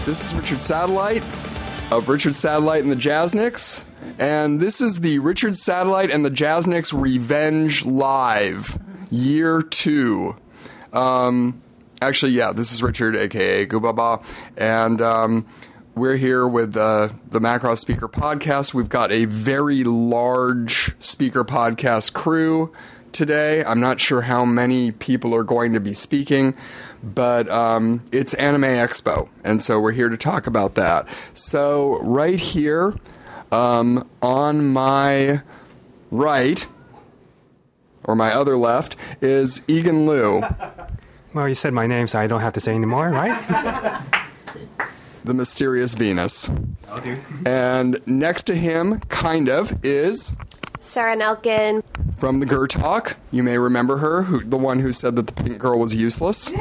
This is Richard Satellite of Richard Satellite and the Jazzniks, and this is the Richard Satellite and the Jazzniks Revenge Live, Year 2. Actually, yeah, this is Richard, a.k.a. Goobaba, and we're here with the Macross Speaker Podcast. We've got a very large Speaker Podcast crew today. I'm not sure how many people are going to be speaking, but it's Anime Expo, and so we're here to talk about that. So right here on my right, or my other left, is Egan Liu. Well, you said my name, so I don't have to say anymore, right? The Mysterious Venus. Oh, dude. And next to him, kind of, is Sarah Nelkin. from the Gur Talk. You may remember her, the one who said that the pink girl was useless.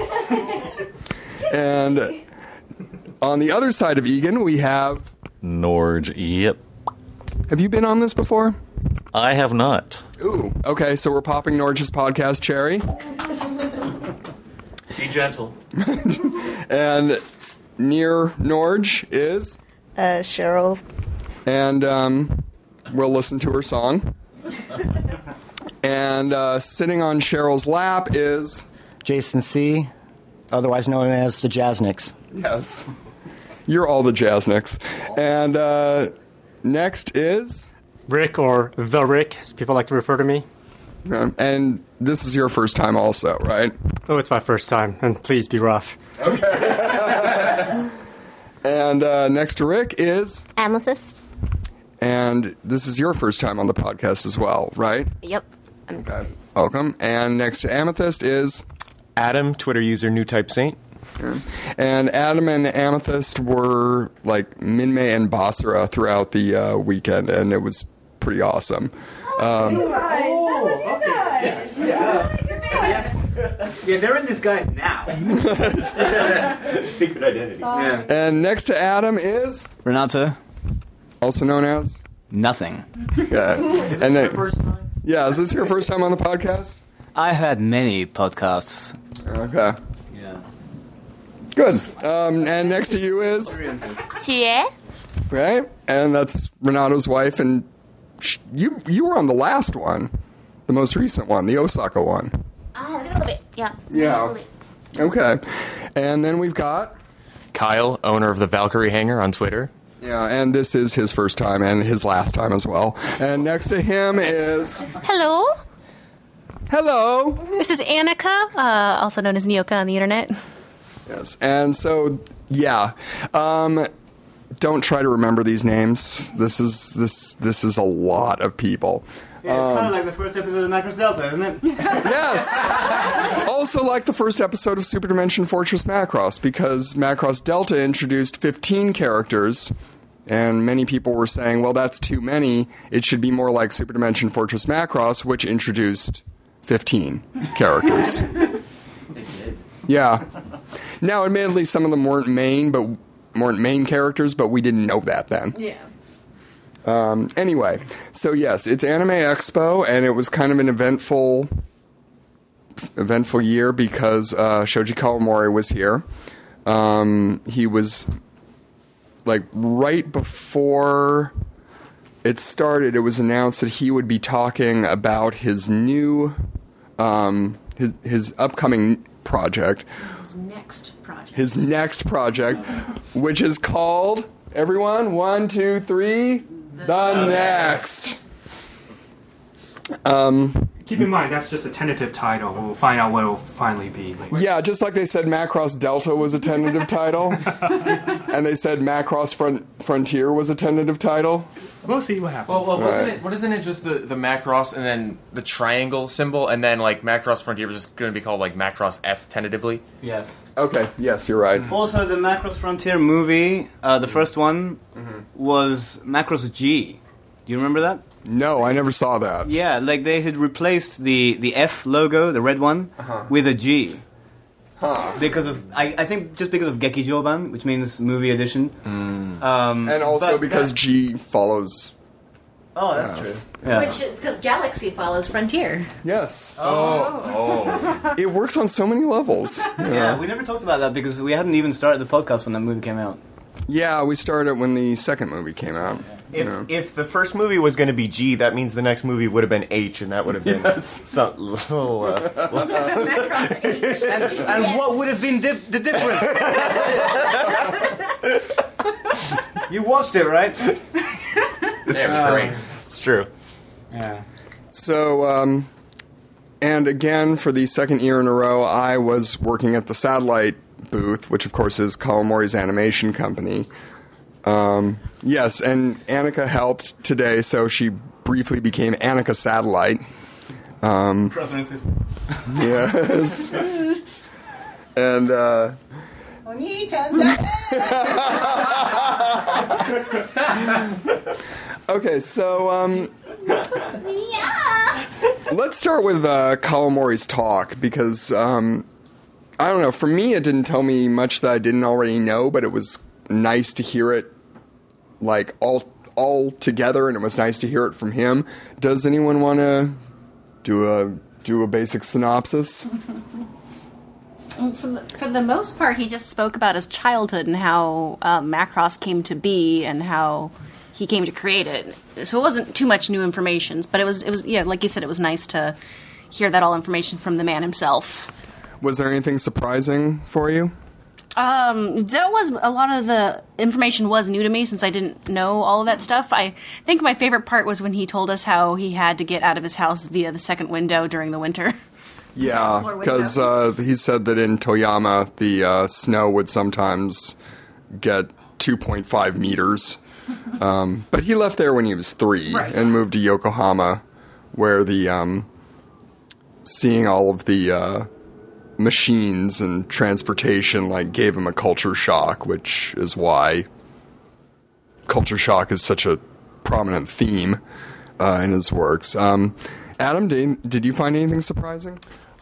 And on the other side of Egan, we have Norge, yep. Have you been on this before? I have not. Ooh, okay, so we're popping Norge's podcast cherry. Be gentle. And near Norge is Cheryl. and we'll listen to her song. And sitting on Cheryl's lap is, Jason C., otherwise known as the Jazzniks. yes, you're all the Jazzniks. And next is, Rick, or the Rick, as people like to refer to me. and this is your first time also, right? Oh, it's my first time, and please be rough. And next to Rick is, Amethyst. and this is your first time on the podcast as well, right? Yep. Okay. Welcome. And next to Amethyst is, Adam, Twitter user New Type Saint. and Adam and Amethyst were like Minmay and Basara throughout the weekend, and it was pretty awesome. Yeah, they're in disguise now. Secret identity. Yeah. And next to Adam is, Renata? also known as, Nothing. yeah. Is And this then- your first time? yeah, is this your first time on the podcast? I had many podcasts. Okay. Yeah. Good. And next to you is, Chie. right? And that's Renato's wife, and you were on the last one, the most recent one, the Osaka one. A little bit. Yeah. Yeah. A little bit. Okay. And then we've got, Kyle, owner of the Valkyrie Hangar on Twitter. yeah, and this is his first time and his last time as well. And next to him is, Hello, hello. this is Annika, also known as Nyoka on the internet. Yes. And so, yeah. Don't try to remember these names. This is a lot of people. Yeah, it's kind of like the first episode of Macross Delta, isn't it? Yes. Also like the first episode of Super Dimension Fortress Macross, because Macross Delta introduced 15 characters, and many people were saying, well, that's too many. It should be more like Super Dimension Fortress Macross, which introduced 15 characters. It did. Yeah. Now, admittedly, some of them weren't main characters, but we didn't know that then. Yeah. Anyway, so yes, it's Anime Expo, and it was kind of an eventful year because Shoji Kawamori was here. He was, like, right before it started, it was announced that he would be talking about his new, his upcoming project. His next project, which is called, everyone, 1, 2, 3, The Next. Keep in mind, that's just a tentative title. We'll find out what it will finally be later. Yeah, just like they said Macross Delta was a tentative title, and they said Macross Frontier was a tentative title. We'll see what happens. Well, Right. wasn't it just the Macross and then the triangle symbol, and then like Macross Frontier was just going to be called like Macross F tentatively? Yes. Okay, yes, you're right. Also, the Macross Frontier movie, the first one, was Macross G. Do you remember that? No, I never saw that. Yeah, like they had replaced the F logo, the red one, with a G. Because of, I think just because of Geki Joban, which means movie edition. And also because G follows. Oh, that's true. Yeah. Because Galaxy follows Frontier. Yes. Oh. It works on so many levels. Yeah, we never talked about that because we hadn't even started the podcast when that movie came out. Yeah, we started when the second movie came out. If the first movie was going to be G, that means the next movie would have been H, and that would have been some little. Macross H. And what would have been the difference? You watched it, right? It's great. It's true. Yeah. So, and again, for the second year in a row, I was working at the Satellite booth, which of course is Kawamori's animation company. Yes, and Annika helped today, so she briefly became Annika Satellite. Yes. And, okay, so, let's start with Kawamori's talk, because, I don't know, for me it didn't tell me much that I didn't already know, but it was nice to hear it, like, all together, and it was nice to hear it from him. Does anyone want to do a basic synopsis? For the most part, he just spoke about his childhood and how Macross came to be and how he came to create it. So it wasn't too much new information, but it was yeah, like you said, it was nice to hear that all information from the man himself. Was there anything surprising for you? That was a lot of the information was new to me since I didn't know all of that stuff. I think my favorite part was when he told us how he had to get out of his house via the second window during the winter. Yeah, because he said that in Toyama the snow would sometimes get 2.5 meters. But he left there when he was 3 and moved to Yokohama, where the seeing all of the machines and transportation like gave him a culture shock, which is why culture shock is such a prominent theme in his works. Adam, did you find anything surprising?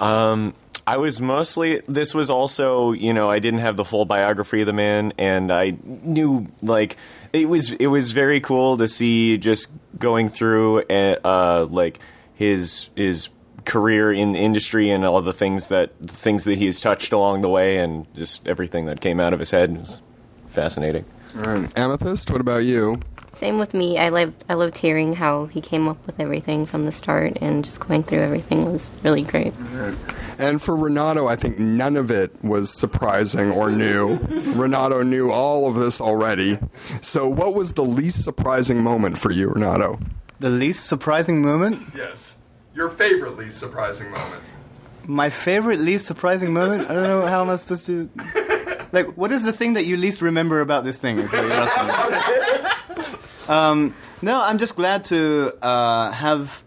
I was mostly. This was also, I didn't have the full biography of the man, and I knew like it was very cool to see just going through like his career in the industry and all the things that he's touched along the way, and just everything that came out of his head was fascinating. All right. Amethyst, what about you? Same with me. I loved hearing how he came up with everything from the start, and just going through everything was really great. Right. And for Renato, I think none of it was surprising or new. Renato knew all of this already. So what was the least surprising moment for you, Renato? The least surprising moment? Yes. Your favorite least surprising moment. My favorite least surprising moment? I don't know, how am I supposed to... Like, what is the thing that you least remember about this thing? Is what you're asking me. No, I'm just glad to have...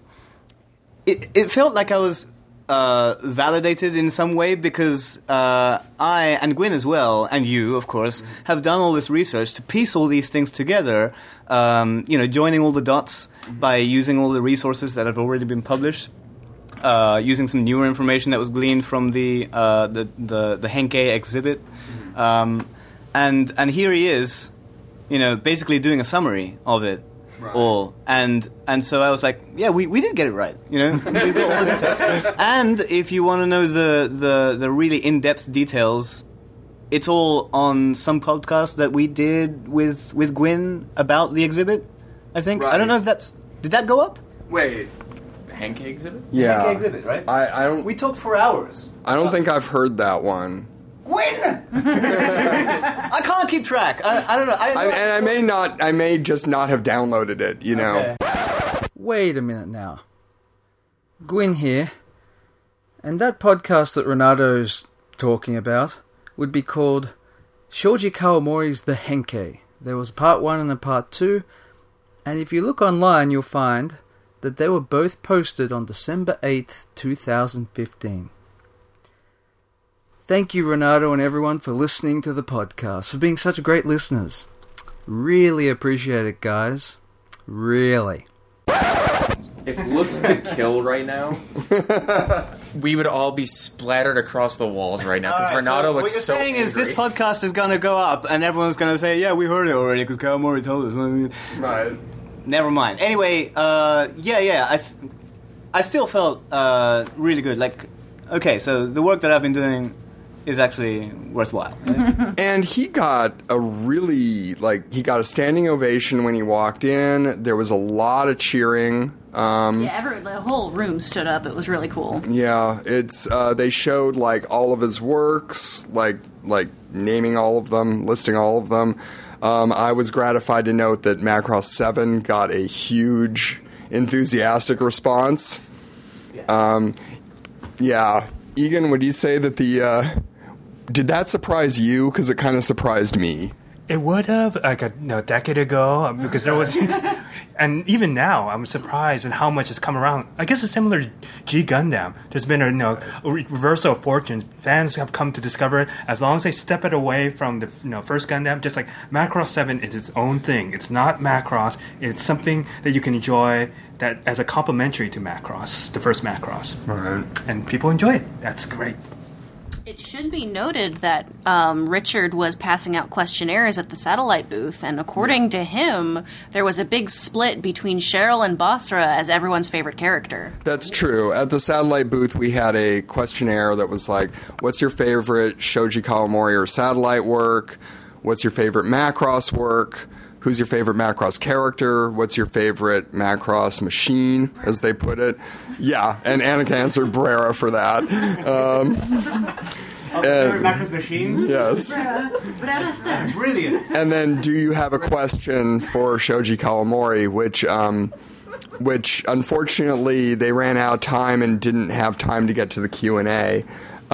It felt like I was validated in some way, because I, and Gwyn as well, and you, of course, have done all this research to piece all these things together, joining all the dots by using all the resources that have already been published, using some newer information that was gleaned from the Henkei exhibit. And here he is, basically doing a summary of it all. And so I was like, yeah, we did get it right, We got all the details. And if you want to know the really in-depth details, it's all on some podcast that we did with Gwyn about the exhibit, I think. Right. I don't know if did that go up? Wait. The Henkei exhibit? Yeah. Henkei exhibit, right? I don't... We talked for hours. I don't think I've heard that one. Gwyn! I can't keep track. I don't know. I may just not have downloaded it, Okay. Wait a minute now. Gwyn here. And that podcast that Renato's talking about would be called Shoji Kawamori's The Henkei. There was part 1 and a part 2, and if you look online you'll find that they were both posted on December 8th, 2015. Thank you, Renato, and everyone, for listening to the podcast, for being such great listeners. Really appreciate it, guys. Really. If looks could kill right now, we would all be splattered across the walls right now, because Renato looks so What you're saying is this angry. podcast is going to go up, and everyone's going to say, yeah, we heard it already, because Kawamori told us. Right. Never mind. Anyway, I still felt really good. Like, okay, so the work that I've been doing is actually worthwhile. And he got he got a standing ovation when he walked in. There was a lot of cheering. The whole room stood up. It was really cool. Yeah, it's they showed like all of his works, like naming all of them, listing all of them. I was gratified to note that Macross 7 got a huge enthusiastic response. Yeah. Egan, would you say that did that surprise you? Because it kind of surprised me. It would have like a decade ago because there was, and even now I'm surprised at how much has come around. I guess it's similar to G Gundam. There's been a reversal of fortunes. Fans have come to discover it as long as they step it away from the first Gundam. Just like Macross 7 is its own thing. It's not Macross. It's something that you can enjoy that as a complementary to Macross, the first Macross. Right. And people enjoy it. That's great. It should be noted that Richard was passing out questionnaires at the satellite booth, and according to him, there was a big split between Cheryl and Basra as everyone's favorite character. That's true. At the satellite booth, we had a questionnaire that was like, what's your favorite Shoji Kawamori or satellite work? What's your favorite Macross work? Who's your favorite Macross character? What's your favorite Macross machine, as they put it? Yeah, and Annika answered Brera for that. Favorite Macross machine? Yes. That's brilliant. And then, do you have a question for Shoji Kawamori, which unfortunately they ran out of time and didn't have time to get to the Q&A.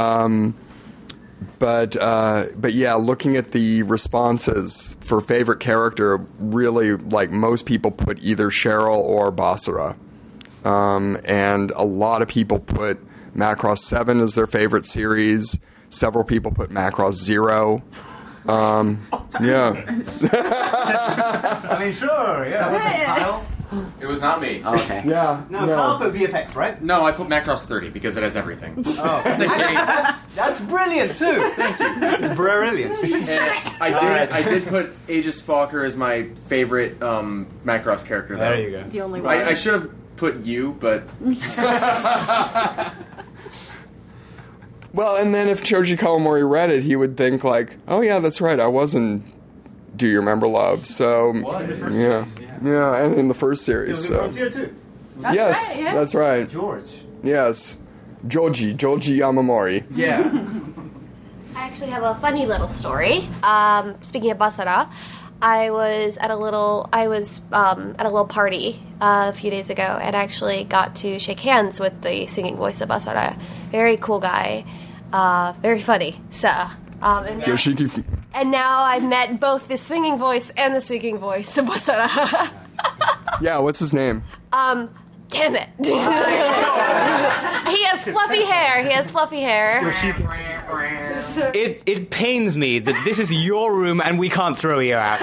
But yeah, looking at the responses for favorite character, really, like, most people put either Cheryl or Basara. And a lot of people put Macross 7 as their favorite series. Several people put Macross 0. Yeah. I mean, sure, yeah. It was not me. Okay. Yeah. No, Kyle put VFX, right? No, I put Macross 30 because it has everything. Oh, It's a game. that's brilliant too. Thank you. It's brilliant. And I did put Aegis Falker as my favorite Macross character. Though. There you go. The only one. I should have put you, but Well, and then if Shoji Kawamori read it, he would think like, oh yeah, that's right, I wasn't Do You Remember Love? So, yeah. Yeah, and in the first series. It was Frontier too. Yes, right, yeah. that's right. George. Yes. Joji Yamamori. yeah. I actually have a funny little story. Speaking of Basara, I was at a little party a few days ago and actually got to shake hands with the singing voice of Basara. Very cool guy, very funny. So, and now I've met both the singing voice and the speaking voice of Basara. Yeah, what's his name? Damn it! He has fluffy hair. It pains me that this is your room and we can't throw you out.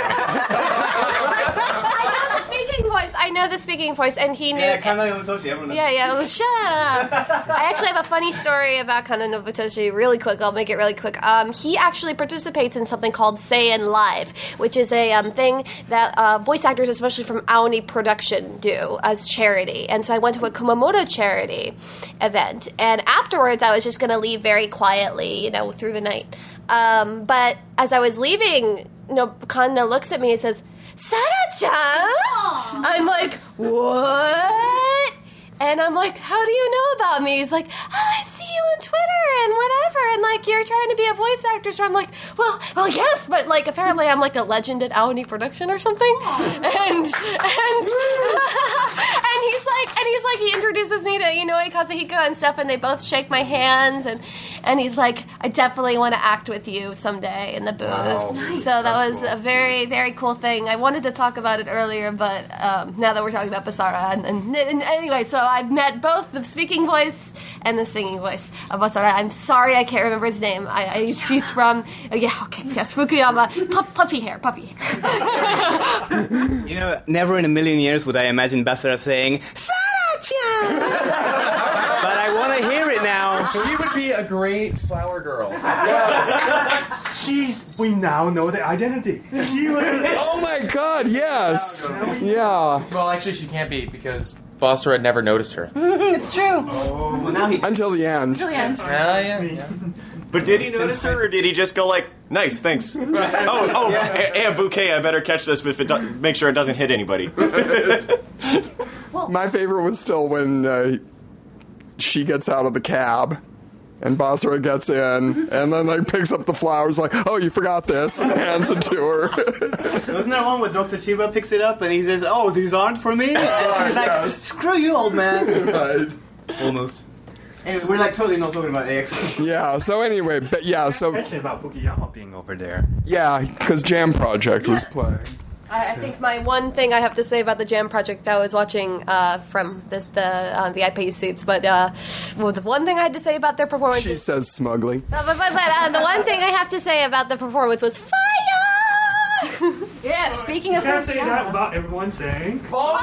I know the speaking voice, and he knew. Yeah, Kana Nobutoshi, everyone knows. Yeah, shut up. I actually have a funny story about Kana Nobutoshi, really quick. I'll make it really quick. He actually participates in something called Seiin Live, which is a thing that voice actors, especially from Aoni Production, do as charity. And so I went to a Kumamoto charity event, and afterwards I was just going to leave very quietly, through the night. But as I was leaving, Kana looks at me and says, Sarah-chan? I'm like, what? And I'm like, how do you know about me? He's like, I see you on Twitter and whatever, and like you're trying to be a voice actor. So I'm like, well, yes, but like apparently I'm like a legend at Aoni Production or something. And he's like he introduces me to Inoue Kazuhiko and stuff, and they both shake my hands, and he's like, I definitely want to act with you someday in the booth. Wow. Nice. So that was a very, very cool thing. I wanted to talk about it earlier, but now that we're talking about Basara, and anyway, so I've met both the speaking voice and the singing voice of Basara. I'm sorry I can't remember his name. She's from, Fukuyama. Puffy hair. Never in a million years would I imagine Basara saying, Sarah-chan! But I want to hear it now. She would be a great flower girl. We now know the identity. She was. Oh my God! Yes. Yeah. Well, actually, she can't be because Foster had never noticed her. It's true. Until the end. Yeah. But did he notice her, or did he just go like, "Nice, thanks"? Just, a bouquet. I better catch this, but make sure it doesn't hit anybody. My favorite was still when she gets out of the cab. And Basara gets in, and then like picks up the flowers, like, "Oh, you forgot this," and hands it to her. Wasn't there one where Dr. Chiba picks it up and he says, "Oh, these aren't for me"? And she's like, "Screw you, old man." Right. Almost. Anyway, we're like totally not talking about AX. Yeah. So anyway, so mention about Fukuyama being over there. yeah, because Jam Project was playing. I think my one thing I have to say about the Jam Project that I was watching from the VIP seats, but the one thing I had to say about their performance. She says smugly. But the one thing I have to say about the performance was fire. Yeah, speaking of You can't say that about everyone saying.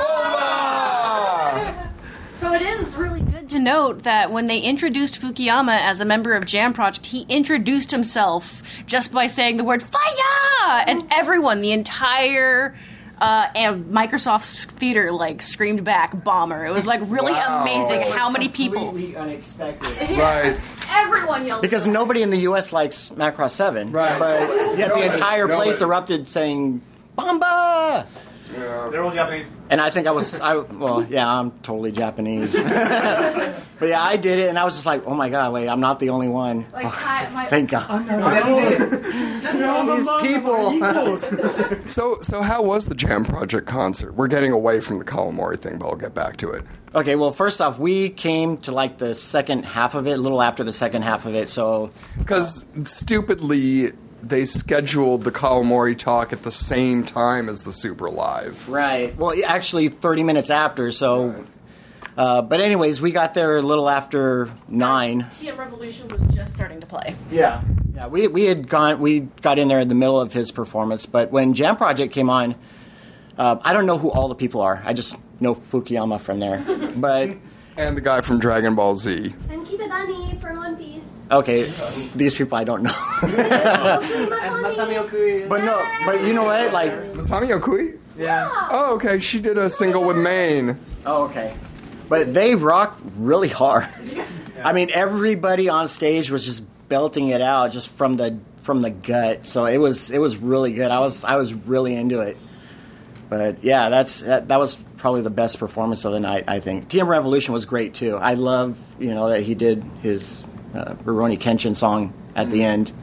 So it is really good to note that when they introduced Fukuyama as a member of Jam Project, he introduced himself just by saying the word "fire!" and everyone, the entire and Microsoft theater, like screamed back "bomber." It was like really amazing how many people. Completely unexpected. Right. Everyone yelled. Because nobody in the U.S. likes Macross 7. Right. But yet the entire place Nobody. erupted saying, "Bomba!" They're all Japanese. And I think I'm totally Japanese. But yeah, I did it, and I was just like, "Oh my god, wait, I'm not the only one." Thank God. These people. So how was the Jam Project concert? We're getting away from the Kawamori thing, but I'll get back to it. Okay, well, first off, we came to like the second half of it, a little after the second half of it, so... Because stupidly, they scheduled the Kawamori talk at the same time as the Super Live. Right. Well, actually, 30 minutes after, so... but anyways, we got there a little after 9. TM Revolution was just starting to play. Yeah. Yeah, we got in there in the middle of his performance, but when Jam Project came on, I don't know who all the people are. I just know Fukuyama from there. But And the guy from Dragon Ball Z. And Kitadani from One Piece. okay, these people I don't know. Masami Okui. But you know what? Like, Masami Okui? Yeah. Oh, okay. She did a single with Maine. oh, okay. But they rock really hard. I mean, everybody on stage was just belting it out just from the gut. So it was really good. I was really into it. But yeah, that was probably the best performance of the night, I think. TM Revolution was great too. I love, that he did his Rurouni Kenshin song at the end.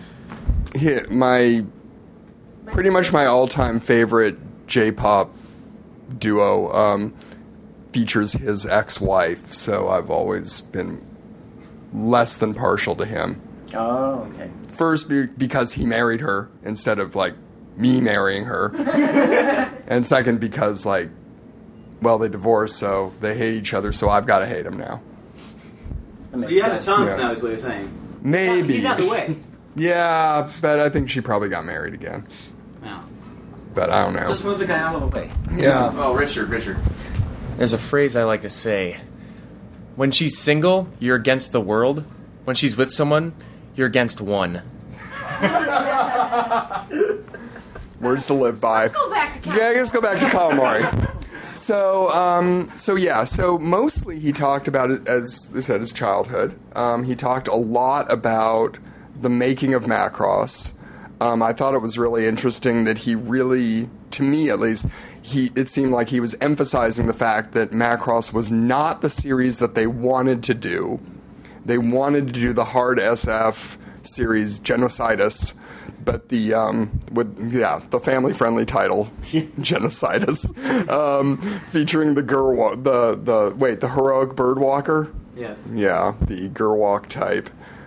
Pretty much my all-time favorite J-pop duo features his ex-wife, so I've always been less than partial to him. Oh, okay. First, because he married her instead of, like, me marrying her. And second, because, like, well, they divorced, so they hate each other, so I've got to hate him now. So you have a chance Yeah. now, is what you're saying. Maybe. He's out the way. Yeah, but I think she probably got married again. Now. But I don't know. Just move the guy out of the way. Yeah. Oh, Richard. There's a phrase I like to say. When she's single, you're against the world. When she's with someone, you're against one. Words to live by. Let's go back to Kawamori. Yeah, let's go back to Kawamori. So mostly he talked about it, as they said, his childhood. He talked a lot about the making of Macross. I thought it was really interesting that he really, to me at least, it seemed like he was emphasizing the fact that Macross was not the series that they wanted to do. They wanted to do the hard SF series Genocidus, but the family-friendly title Genocidus, featuring the the heroic birdwalker. Yes. Yeah, the Gerwalk type.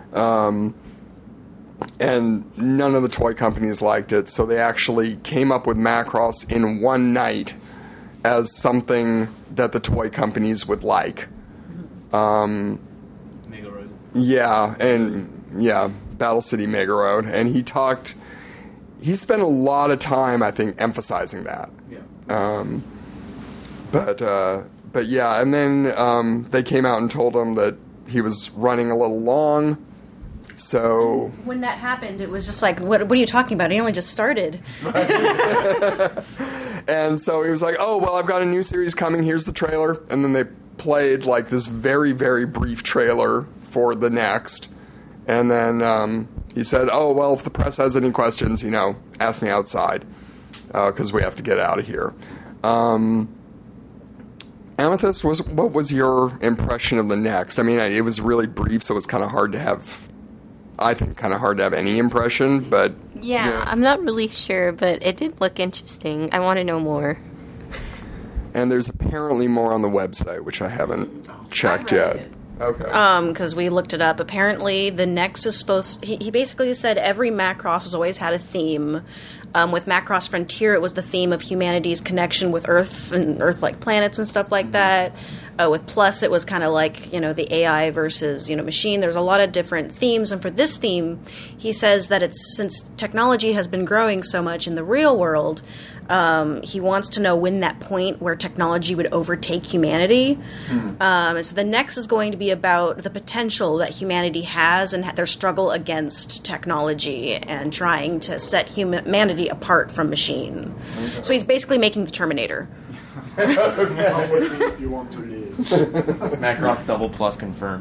And none of the toy companies liked it, so they actually came up with Macross in one night as something that the toy companies would like. Mega Road. Yeah, Battle City Mega Road. And he spent a lot of time, I think, emphasizing that. Yeah. But yeah, and then they came out and told him that he was running a little long. So When that happened, it was just like, what are you talking about? He only just started. And so he was like, oh, well, I've got a new series coming. Here's the trailer. And then they played like this very, very brief trailer for the next. And then he said, "Oh, well, if the press has any questions, ask me outside, because we have to get out of here." Amethyst, what was your impression of the Next? I mean, it was really brief, so it was kind of hard to have, I think, any impression, but... Yeah, I'm not really sure, but it did look interesting. I want to know more. And there's apparently more on the website, which I haven't checked yet. Okay. Because we looked it up. Apparently, the Next is supposed... He basically said every Macross has always had a theme. With Macross Frontier, it was the theme of humanity's connection with Earth and Earth-like planets and stuff like that. With Plus, it was kind of like, the AI versus, machine. There's a lot of different themes. And for this theme, he says that since technology has been growing so much in the real world, he wants to know when that point where technology would overtake humanity. And so the Next is going to be about the potential that humanity has and their struggle against technology and trying to set humanity apart from machine. So he's basically making the Terminator. If you want to leave. Macross double plus confirmed.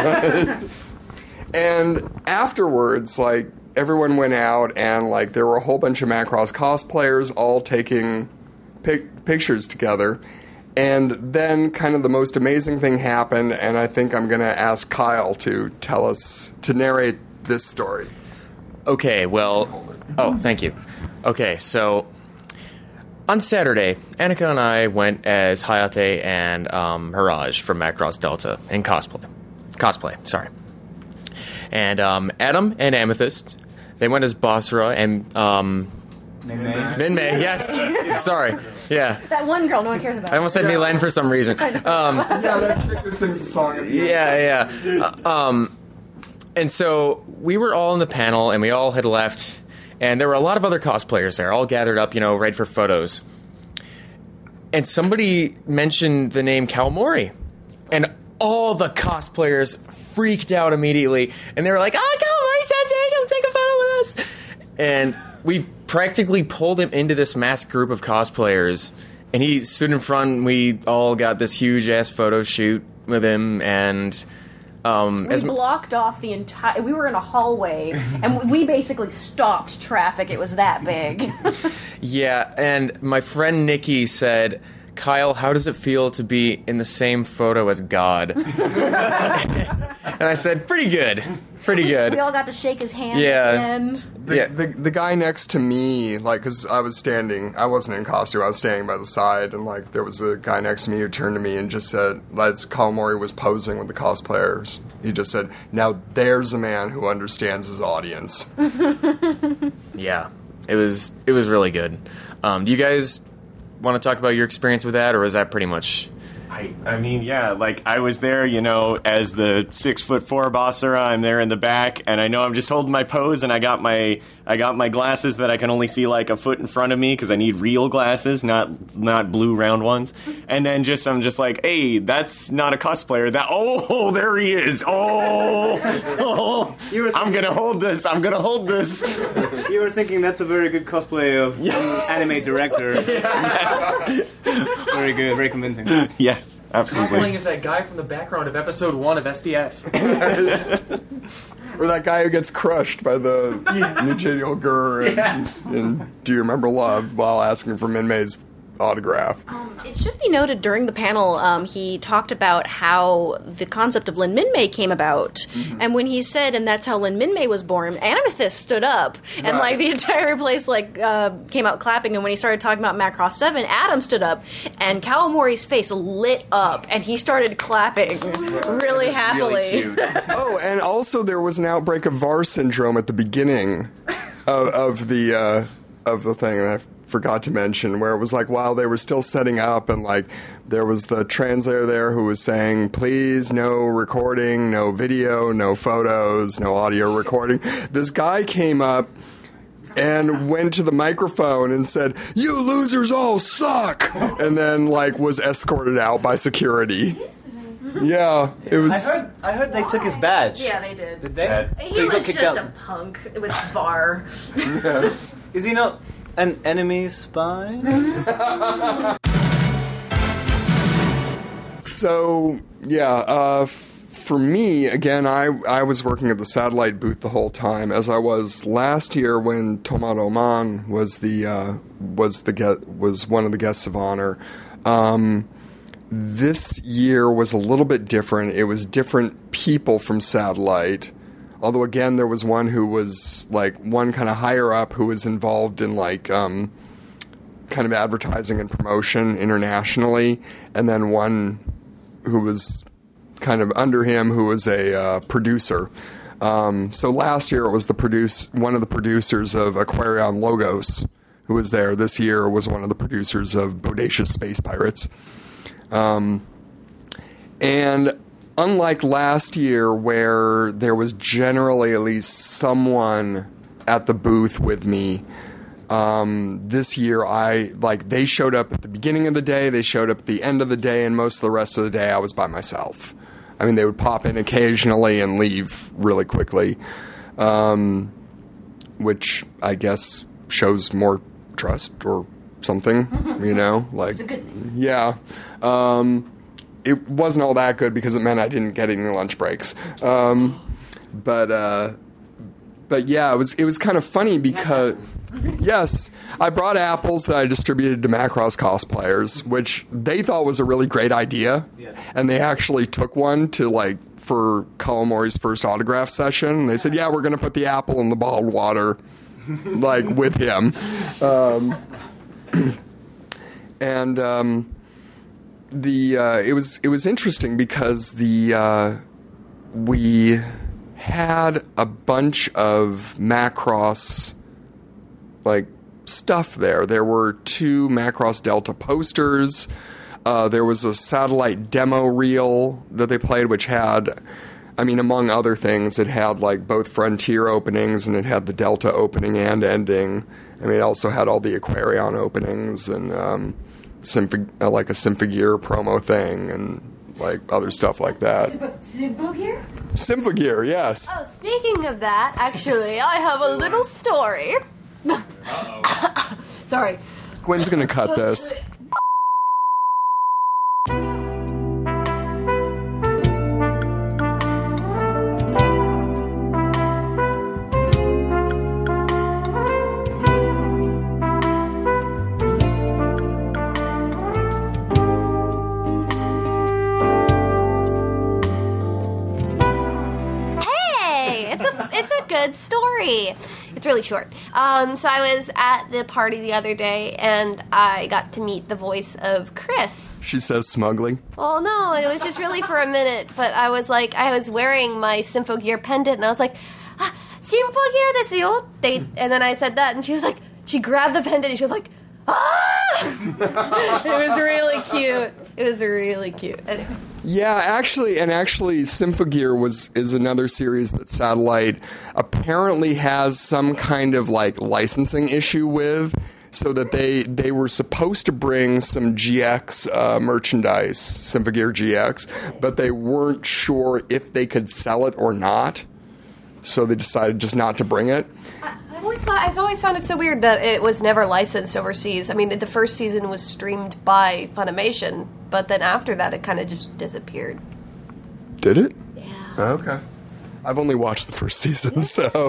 And afterwards, everyone went out and, there were a whole bunch of Macross cosplayers all taking pictures together. And then kind of the most amazing thing happened, and I think I'm going to ask Kyle to narrate this story. Okay, well... Oh, thank you. Okay, so... On Saturday, Annika and I went as Hayate and Haraj from Macross Delta in cosplay, sorry. And Adam and Amethyst, they went as Basra and Minmay, yes. Sorry, yeah. That one girl no one cares about. I almost said Milan for some reason. Yeah, that chick who sings the song at the end. Yeah. And so we were all in the panel, and we all had left... And there were a lot of other cosplayers there, all gathered up, ready for photos. And somebody mentioned the name Kawamori. And all the cosplayers freaked out immediately. And they were like, "Oh, Kawamori-sensei, come take a photo with us!" And we practically pulled him into this masked group of cosplayers. And he stood in front, and we all got this huge-ass photo shoot with him, and... we blocked off the entire... We were in a hallway, and we basically stopped traffic. It was that big. Yeah, and my friend Nikki said, "Kyle, how does it feel to be in the same photo as God?" And I said, pretty good. We all got to shake his hand at the end. The guy next to me, because I was standing, I wasn't in costume, I was standing by the side, and, there was the guy next to me who turned to me and just said, as Kawamori was posing with the cosplayers, he just said, "Now there's a man who understands his audience." Yeah, it was really good. Do you guys want to talk about your experience with that, or is that pretty much... I mean, yeah, I was there, as the 6'4" Basara. I'm there in the back, and I know I'm just holding my pose, and I got my glasses that I can only see a foot in front of me because I need real glasses, not blue round ones. And then I'm just like, "Hey, that's not a cosplayer. Oh, there he is. I'm gonna hold this. You were thinking that's a very good cosplay of some anime director. Very good, very convincing. Yes, absolutely. Cosplaying is that guy from the background of episode 1 of SDF. Or that guy who gets crushed by the Nichijou Gur in Do You Remember Love while asking for Minmay's autograph. It should be noted during the panel, he talked about how the concept of Lin Minmay came about. Mm-hmm. And when he said, "And that's how Lin Minmay was born," Amethyst stood up. And the entire place came out clapping. And when he started talking about Macross 7, Adam stood up. And Kawamori's face lit up. And he started clapping really happily. Really cute. Oh, and also there was an outbreak of VAR syndrome at the beginning of the thing. And I forgot to mention, where it was while they were still setting up, and there was the translator there who was saying, "Please, no recording, no video, no photos, no audio recording." This guy came up and went to the microphone and said, "You losers all suck," and then was escorted out by security. Yeah, it was. I heard they took his badge. Yeah, they did. Did they? He was just a punk with VAR. Yes. Is he not an enemy spy? So, yeah, for me, again, I was working at the satellite booth the whole time, as I was last year when Tomoto Man was one of the guests of honor. This year was a little bit different. It was different people from satellite. Although, again, there was one who was, like, one kind of higher up who was involved in, like, kind of advertising and promotion internationally, and then one who was kind of under him who was a producer. So last year it was one of the producers of Aquarion Logos who was there. This year was one of the producers of Bodacious Space Pirates. And unlike last year, where there was generally at least someone at the booth with me, this year they showed up at the beginning of the day, they showed up at the end of the day, and most of the rest of the day I was by myself. I mean, they would pop in occasionally and leave really quickly, which I guess shows more trust or something, you know? Like, it's a good thing. Yeah. It wasn't all that good because it meant I didn't get any lunch breaks. But yeah, it was kind of funny because, yes, I brought apples that I distributed to Macross cosplayers, which they thought was a really great idea. Yes. And they actually took one to, like, for Kawamori's first autograph session. They said, yeah, we're going to put the apple in the bottled water, like, with him. It was interesting because we had a bunch of Macross, like, stuff there. There were 2 Macross Delta posters. There was a satellite demo reel that they played, which had, I mean, among other things, it had, like, both Frontier openings, and it had the Delta opening and ending. I mean, it also had all the Aquarion openings, and like a Symphogear promo thing, and, like, other stuff like that. Symphogear? Symphogear, yes. Oh, speaking of that, actually, I have a little story. Sorry. Gwen's gonna cut this. Good story. It's really short. So I was at the party the other day, and I got to meet the voice of Chris. She says smugly. Well, no, it was just really for a minute, but I was wearing my Symphogear pendant, and I was like, Symphogear desu yo. And then I said that, and she grabbed the pendant, and she was like, ah! It was really cute. It was really cute. Anyway. Yeah, actually, Symphogear is another series that Satellite apparently has some kind of, like, licensing issue with, so that they were supposed to bring some GX merchandise, Symphogear GX, but they weren't sure if they could sell it or not, so they decided just not to bring it. I've always found it so weird that it was never licensed overseas. I mean, the first season was streamed by Funimation, but then after that, it kind of just disappeared. Did it? Yeah. Okay. I've only watched the first season, so.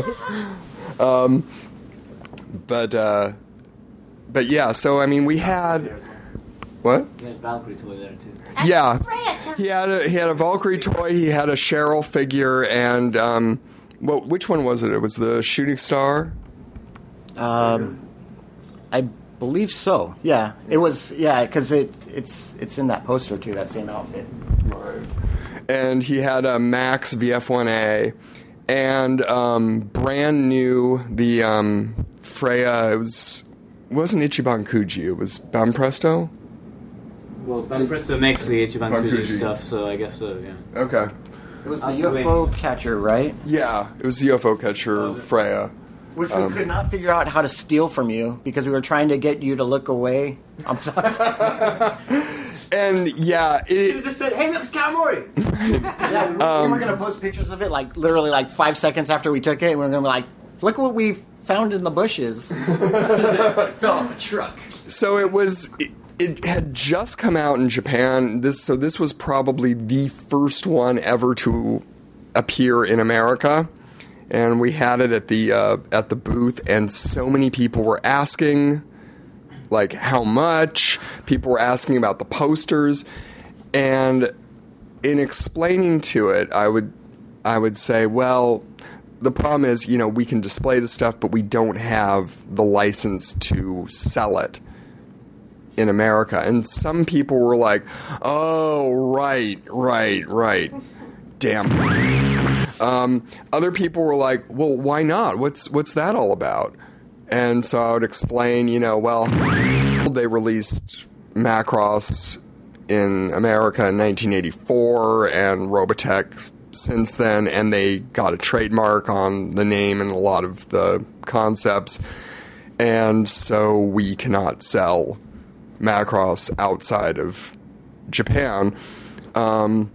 But yeah. So I mean, we had. What? He had a Valkyrie toy there too. Yeah. He had a Valkyrie toy. He had a Cheryl figure, and well, which one was it? It was the Shooting Star. I believe so. Yeah, it was. Yeah, because it's in that poster too. That same outfit. Right. And he had a Max VF1A, and brand new the Freya. It wasn't Ichiban Kuji. It was Banpresto. Well, Banpresto makes the Ichiban Kuji stuff, so I guess so. Yeah. Okay. It was the UFO catcher, right? Yeah, it was the UFO catcher, Freya. Which we could not figure out how to steal from you because we were trying to get you to look away. I'm sorry. And yeah, you just said, "Hey, look, it's Kawamori." Yeah, we were going to post pictures of it, like literally, like 5 seconds after we took it. And we were going to be like, "Look what we found in the bushes." Fell off a truck. So it was. it had just come out in Japan. This was probably the first one ever to appear in America, and we had it at the booth, and so many people were asking, like, how much. People were asking about the posters, and in explaining to it, I would say, well, the problem is, we can display the stuff, but we don't have the license to sell it in America. And some people were like, oh, right. Damn. Other people were like, well, why not? What's that all about? And so I would explain, well, they released Macross in America in 1984 and Robotech since then, and they got a trademark on the name and a lot of the concepts, and so we cannot sell Macross outside of Japan. And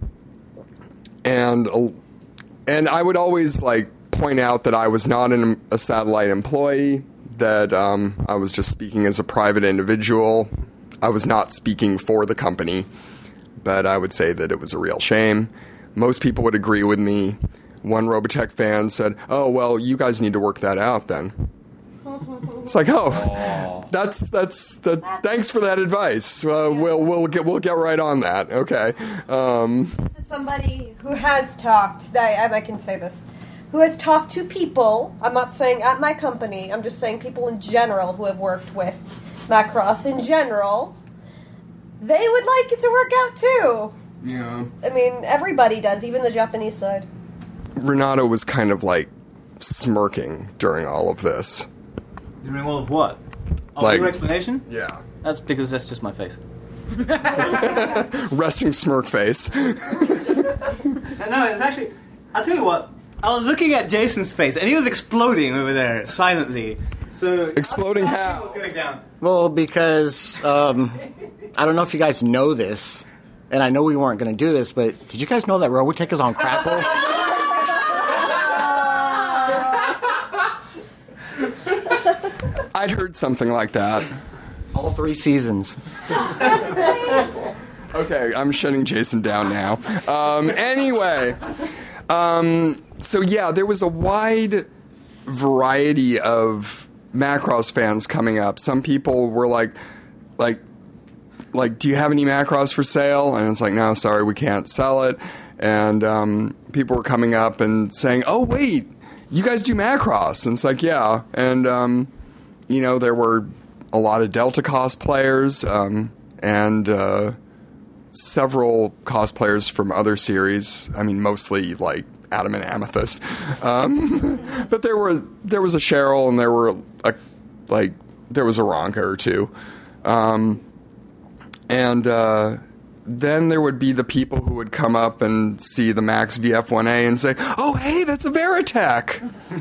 I would always point out that I was not a satellite employee, that I was just speaking as a private individual. I was not speaking for the company, but I would say that it was a real shame. Most people would agree with me. One Robotech fan said, "Oh, well, you guys need to work that out then." It's like, that's thanks for that advice. We'll get right on that. Okay. This is somebody who has talked. I can say this. Who has talked to people. I'm not saying at my company. I'm just saying people in general who have worked with Macross in general. They would like it to work out too. Yeah. I mean, everybody does, even the Japanese side. Renato was kind of smirking during all of this. During all of what? Your explanation? Yeah. That's because that's just my face. Resting smirk face. No, it's actually... I'll tell you what. I was looking at Jason's face, and he was exploding over there, silently. So exploding how? What's going down? Well, because... I don't know if you guys know this, and I know we weren't going to do this, but did you guys know that Robotech is on Crackle? I'd heard something like that. All 3 seasons. Okay, I'm shutting Jason down now. Anyway, so yeah, there was a wide variety of Macross fans coming up. Some people were like, do you have any Macross for sale? And it's like, no, sorry, we can't sell it. And people were coming up and saying, oh, wait, you guys do Macross? And it's like, yeah. And, there were a lot of Delta cosplayers and several cosplayers from other series. I mean, mostly, Adam and Amethyst. But there was a Cheryl, and there was a Ronka or two. And then there would be the people who would come up and see the Max VF1A and say, oh, hey, that's a Veritech.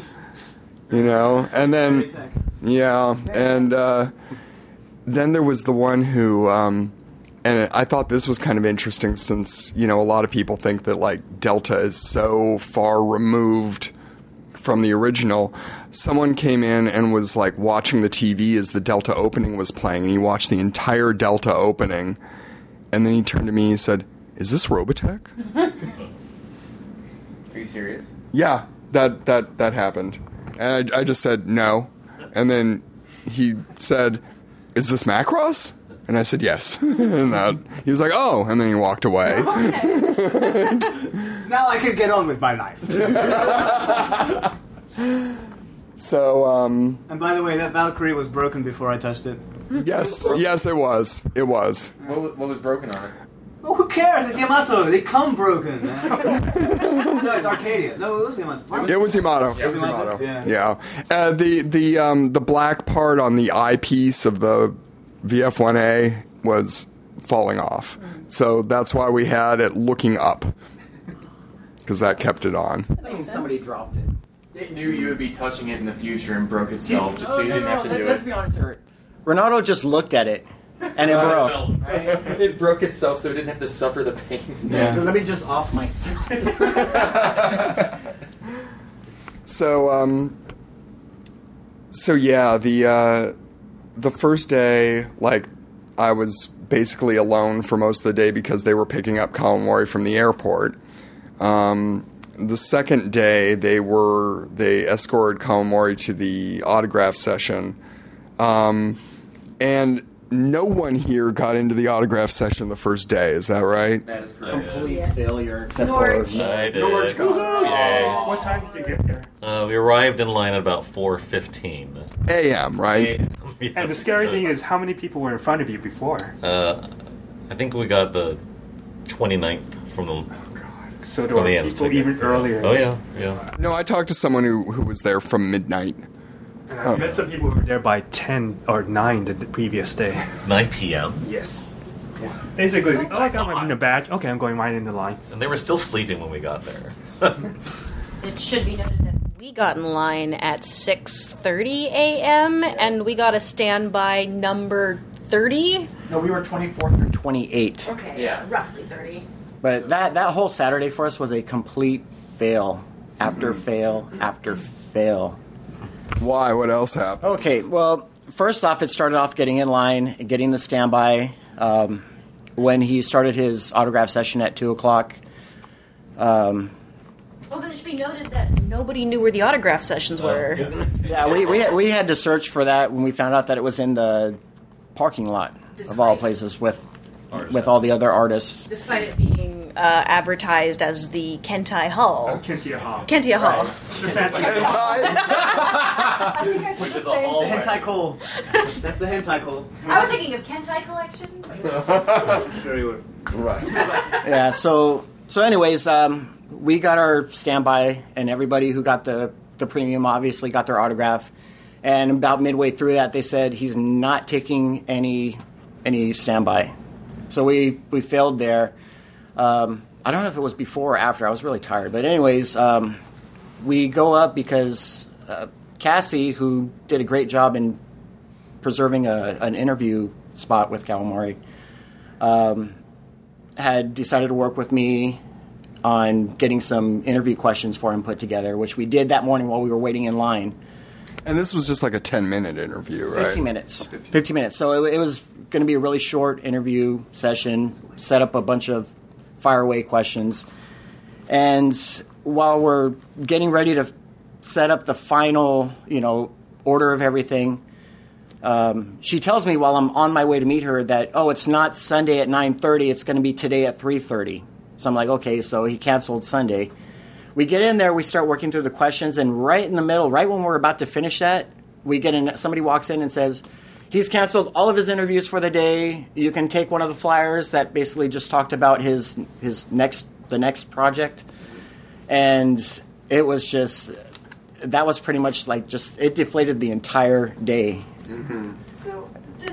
And then, yeah, and then there was the one who, and I thought this was kind of interesting since, a lot of people think that, Delta is so far removed from the original. Someone came in and was, watching the TV as the Delta opening was playing, and he watched the entire Delta opening, and then he turned to me and said, is this Robotech? Are you serious? Yeah, that happened. And I just said, no. And then he said, is this Macross? And I said, yes. And he was like, oh. And then he walked away. Okay. Now I can get on with my life. So, And by the way, that Valkyrie was broken before I touched it. Yes, it was. It was. What was broken on it? Oh, who cares? It's Yamato. They come broken. No, it's Arcadia. No, it was Yamato. It was Yamato. It was Yamato. Yeah. The black part on the eyepiece of the VF1A was falling off. So that's why we had it looking up. Because that kept it on. I think somebody dropped it. It knew you would be touching it in the future and broke itself, just so you didn't have to do Let's it. be honest here. Renato just looked at it, and it broke. It broke itself, so it didn't have to suffer the pain. Yeah. So let me just off myself. So yeah, the first day, I was basically alone for most of the day because they were picking up Kawamori from the airport. The second day, they escorted Kawamori to the autograph session, and no one here got into the autograph session the first day. Is that right? That is correct. Complete failure, except George. for I did. George got What time did you get there? We arrived in line at about 4:15 a.m., right? Yes. And the scary thing is, how many people were in front of you before? I think we got the 29th from the. So there were the people ticket. even earlier. Oh yeah. No, I talked to someone who was there from midnight. And I met some people who were there by 10 or 9 the previous day. 9 p.m. Yes. Basically, I got my badge. Okay, I'm going right in the line. And they were still sleeping when we got there. It should be noted that we got in line at 6:30 a.m. and we got a standby number 30. No, we were 24 through 28. Okay, yeah, roughly 30. But that whole Saturday for us was a complete fail after fail after fail. Why? What else happened? Okay, well, first off, it started off getting in line, getting the standby. When he started his autograph session at 2 o'clock. Well, then it should be noted that nobody knew where the autograph sessions were. Yeah, we had to search for that when we found out that it was in the parking lot of all places with all the other artists. Despite it being advertised as the Kentai Hall. Kentia Hall. Kentia Hall. I think I said the same. The hentai call. That's the hentai call. I was thinking of Kentai Collection. Sure you were. Right. Yeah, so anyways, we got our standby, and everybody who got the premium obviously got their autograph. And about midway through that, they said he's not taking any standby. So we failed there. I don't know if it was before or after. I was really tired. But anyways, we go up because Cassie, who did a great job in preserving an interview spot with Kawamori, had decided to work with me on getting some interview questions for him put together, which we did that morning while we were waiting in line. And this was just like a 10-minute interview, right? 15 minutes. 15 minutes. So it was going to be a really short interview session, set up a bunch of fire-away questions. And while we're getting ready to set up the final, order of everything, she tells me while I'm on my way to meet her that, it's not Sunday at 9:30, it's going to be today at 3:30. So I'm like, okay, so he canceled Sunday. We get in there, we start working through the questions, and right in the middle, right when we're about to finish that, we get in. Somebody walks in and says, he's canceled all of his interviews for the day. You can take one of the flyers that basically just talked about the next project. And it was just, that was pretty much like it deflated the entire day. Mm-hmm. So,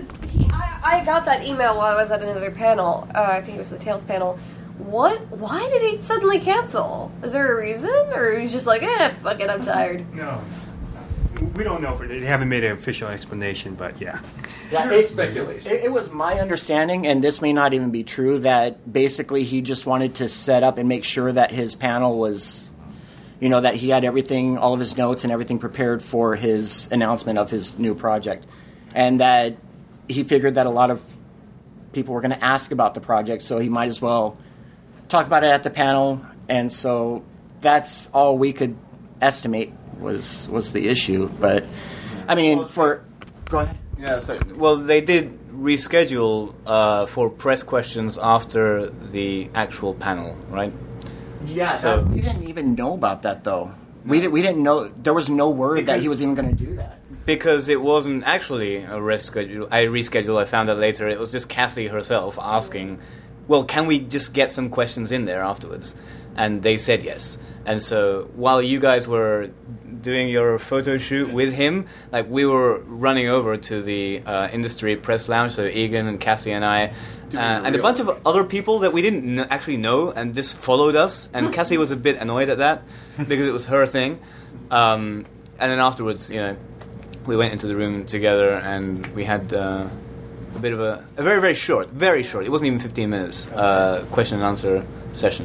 I got that email while I was at another panel. I think it was the Tales panel. Why did he suddenly cancel? Is there a reason? Or he's just like, fuck it, I'm tired? No. We don't know. They haven't made an official explanation, but yeah. It's speculation. It was my understanding, and this may not even be true, that basically he just wanted to set up and make sure that his panel was, that he had everything, all of his notes and everything prepared for his announcement of his new project. And that he figured that a lot of people were going to ask about the project, so he might as well talk about it at the panel. And so that's all we could estimate was the issue. But, I mean, go ahead. Yeah, they did reschedule for press questions after the actual panel, right? Yeah, we didn't even know about that, though. We didn't know. There was no word that he was even going to do that. Because it wasn't actually a reschedule. I found out later. It was just Cassie herself asking, well, can we just get some questions in there afterwards? And they said yes. And so while you guys were doing your photo shoot with him, we were running over to the industry press lounge, so Egan and Cassie and I, and a bunch of other people that we didn't actually know and just followed us. And Cassie was a bit annoyed at that because it was her thing. And then afterwards, we went into the room together and we had a bit of a very, very short, it wasn't even 15 minutes, question and answer session.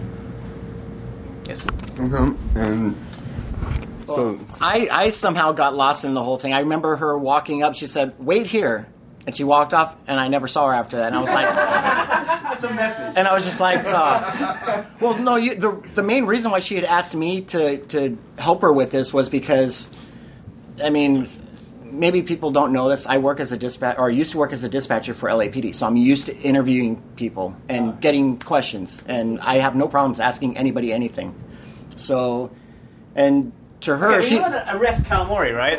Yes. Mm-hmm. And so I somehow got lost in the whole thing. I remember her walking up. She said, "Wait here," And she walked off, and I never saw her after that. And I was like, That's a message. and I was just like, well, no. The main reason why she had asked me to help her with this was because, I mean, maybe people don't know this. I work as a used to work as a dispatcher for LAPD, so I'm used to interviewing people and getting questions, and I have no problems asking anybody anything. So, and to her, You want to arrest Kawamori, right?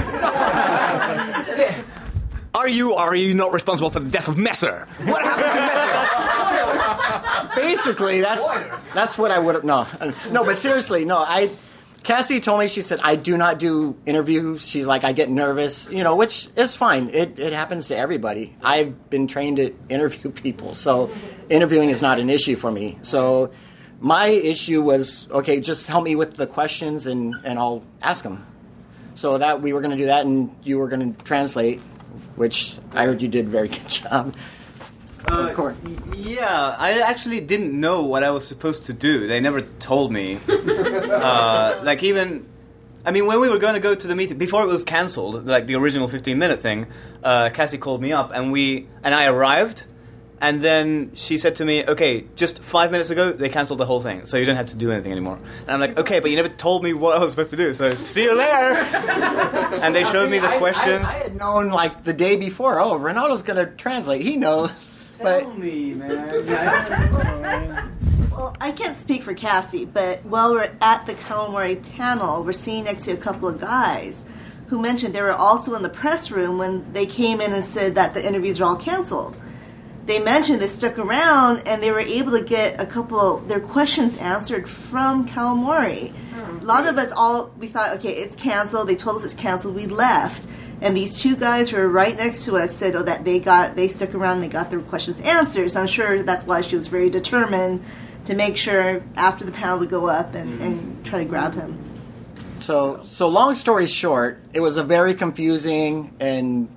Are you or are you not responsible for the death of Messer? What happened to Messer? Basically, that's what I would have. No, but seriously, no. Cassie told me, she said, I do not do interviews. She's like, I get nervous, which is fine. It happens to everybody. I've been trained to interview people, so interviewing is not an issue for me. So my issue was, okay, just help me with the questions and I'll ask them. So that we were going to do that, and you were going to translate, which I heard you did a very good job. Of course. Yeah, I actually didn't know what I was supposed to do. They never told me. When we were going to go to the meeting, before it was cancelled, like the original 15-minute thing, Cassie called me up, and I arrived, and then she said to me, okay, just 5 minutes ago, they cancelled the whole thing, so you don't have to do anything anymore. And I'm like, okay, but you never told me what I was supposed to do, so see you later! And they showed me the questions. I had known, like, the day before, Ronaldo's going to translate. He knows. Tell me, man. Well, I can't speak for Cassie, but while we're at the Kawamori panel, we're sitting next to a couple of guys who mentioned they were also in the press room when they came in and said that the interviews are all canceled. They mentioned they stuck around and they were able to get a couple of their questions answered from Kawamori. A lot of us we thought, okay, it's canceled. They told us it's canceled. We left. And these two guys who were right next to us said that they stuck around and they got their questions answered. So I'm sure that's why she was very determined to make sure after the panel would go up and try to grab him. So long story short, it was a very confusing, and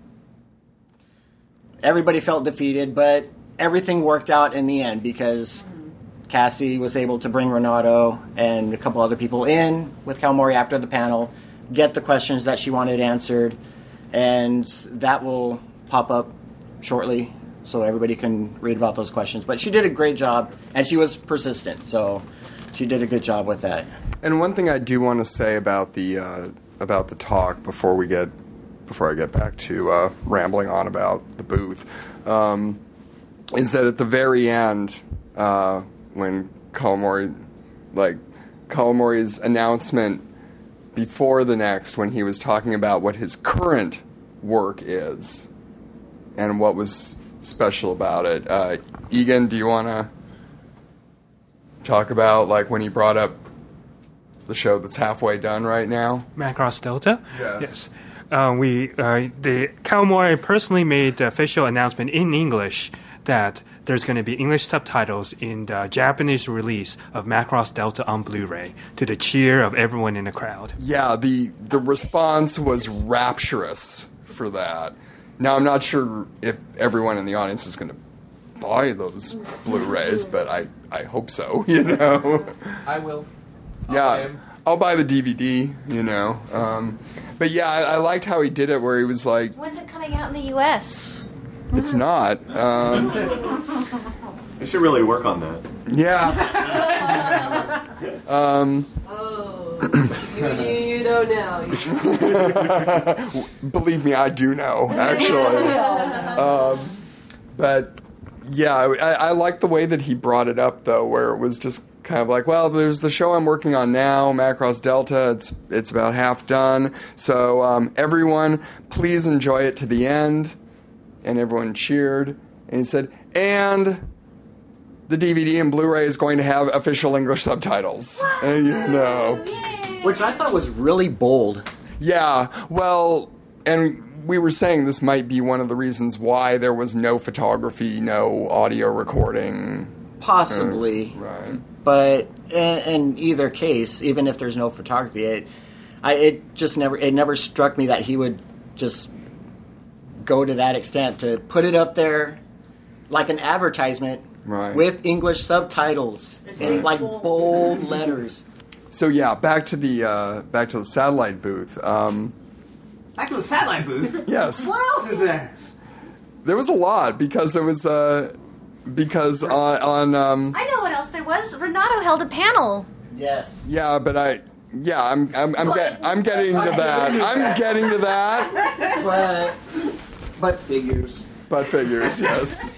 everybody felt defeated, but everything worked out in the end because Cassie was able to bring Renato and a couple other people in with Kawamori after the panel, get the questions that she wanted answered, and that will pop up shortly so everybody can read about those questions. But she did a great job, and she was persistent, so she did a good job with that. And one thing I do want to say about the talk before I get back to rambling on about the booth is that at the very end when Kawamori's announcement before the next, when he was talking about what his current work is and what was special about it. Egan, do you want to talk about when he brought up the show that's halfway done right now? Macross Delta? Yes. The Kawamori personally made the official announcement in English that there's going to be English subtitles in the Japanese release of Macross Delta on Blu-ray, to the cheer of everyone in the crowd. Yeah, the response was rapturous for that. Now, I'm not sure if everyone in the audience is going to buy those Blu-rays, but I hope so, I will. Yeah, I'll buy the DVD, But yeah, I liked how he did it, where he was like... When's it coming out in the U.S.? It's not. They should really work on that. Yeah. You don't know. Believe me, I do know, actually. But yeah, I like the way that he brought it up, though, where it was just kind of like, well, there's the show I'm working on now, Macross Delta. It's about half done. So everyone, please enjoy it to the end. And everyone cheered. And he said, and the DVD and Blu-ray is going to have official English subtitles. Which I thought was really bold. Yeah, well, and we were saying this might be one of the reasons why there was no photography, no audio recording. Possibly. Right. But in either case, even if there's no photography, it never struck me that he would just go to that extent to put it up there like an advertisement with English subtitles in bold letters. So yeah, back to the satellite booth. Back to the satellite booth? Yes. What else is there? There was a lot because it was because on I know what else there was. Renato held a panel. Yes. yeah, but I'm getting to that. I'm getting to that. But figures. But figures, yes.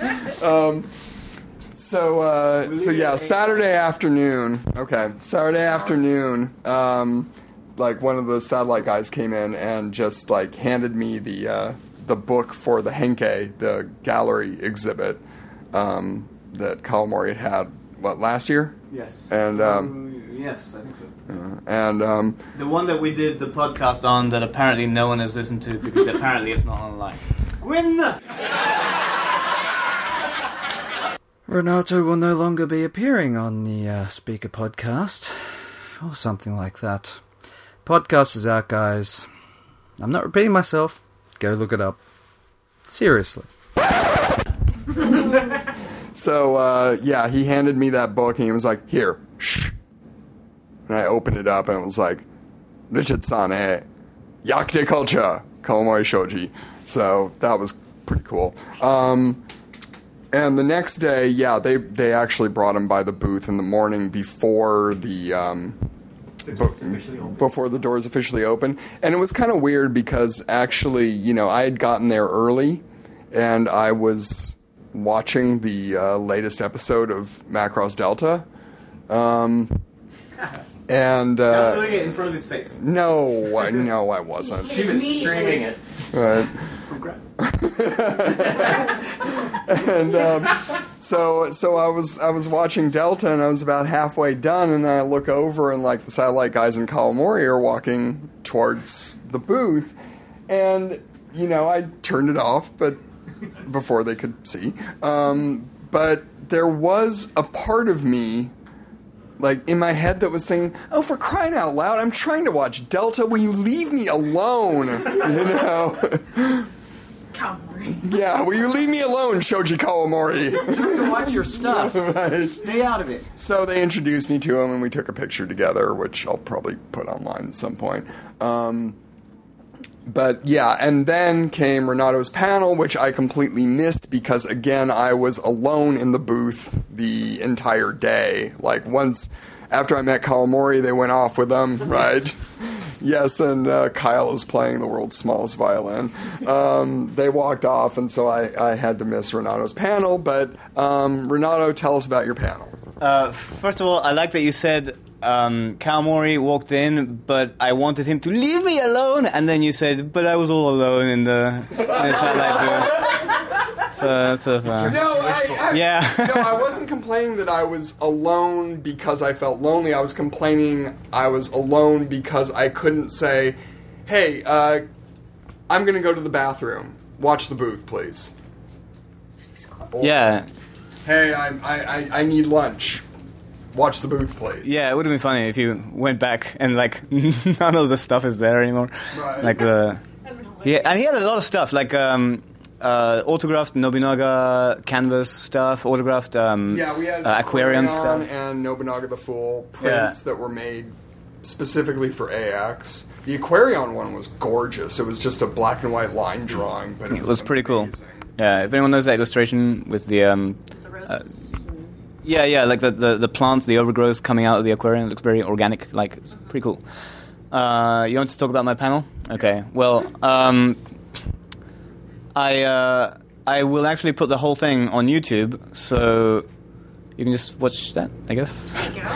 So yeah, Saturday afternoon. Okay, Saturday afternoon. Like one of the satellite guys came in and just like handed me the book for the Henkei, the gallery exhibit that Kawamori had. What, last year? Yes. And yes, I think so. And the one that we did the podcast on that apparently no one has listened to because apparently it's not online. Gwyn! Renato will no longer be appearing on the Speaker podcast, or something like that. Podcast is out, guys. I'm not repeating myself. Go look it up. Seriously. So, yeah, he handed me that book and he was like, here, shh. And I opened it up and it was like, Richard-san, Yakute culture, Kawamori Shoji. So that was pretty cool. And the next day, yeah, they actually brought him by the booth in the morning before the doors officially opened. And it was kind of weird because actually, I had gotten there early and I was watching the latest episode of Macross Delta. And doing it in front of his face. No, I wasn't. He was streaming it. Right. And so I was watching Delta and I was about halfway done and I look over and like the satellite guys in Kawamori are walking towards the booth and I turned it off but before they could see. But there was a part of me like in my head that was thinking, oh, for crying out loud, I'm trying to watch Delta. Will you leave me alone? Kawamori. Yeah, will you leave me alone, Shoji Kawamori? I'm trying to watch your stuff. Right. Stay out of it. So they introduced me to him and we took a picture together, which I'll probably put online at some point. But yeah, and then came Renato's panel, which I completely missed because, again, I was alone in the booth the entire day. Like, once after I met Kawamori, they went off with them, right? Yes, and Kyle is playing the world's smallest violin. They walked off, and so I had to miss Renato's panel. But, Renato, tell us about your panel. First of all, I like that you said Kawamori walked in, but I wanted him to leave me alone, and then you said, but I was all alone in the satellite booth. So that's so fun. Yeah. No, I wasn't complaining that I was alone because I felt lonely. I was complaining I was alone because I couldn't say, hey, I'm going to go to the bathroom. Watch the booth, please. Or, yeah. Hey, I need lunch. Watch the booth, please. Yeah, it would have been funny if you went back and like none of the stuff is there anymore. Right. Like and he had a lot of stuff like autographed Nobunaga canvas stuff, autographed yeah, we had aquarium stuff, and Nobunaga the Fool prints that were made specifically for AX. The Aquarion one was gorgeous. It was just a black and white line drawing, but it was pretty cool. Yeah, if anyone knows that illustration with the yeah, like the plants, the overgrowth coming out of the aquarium, it looks very organic. Like, it's pretty cool. You want to talk about my panel? Okay. Well, I will actually put the whole thing on YouTube, so you can just watch that, I guess.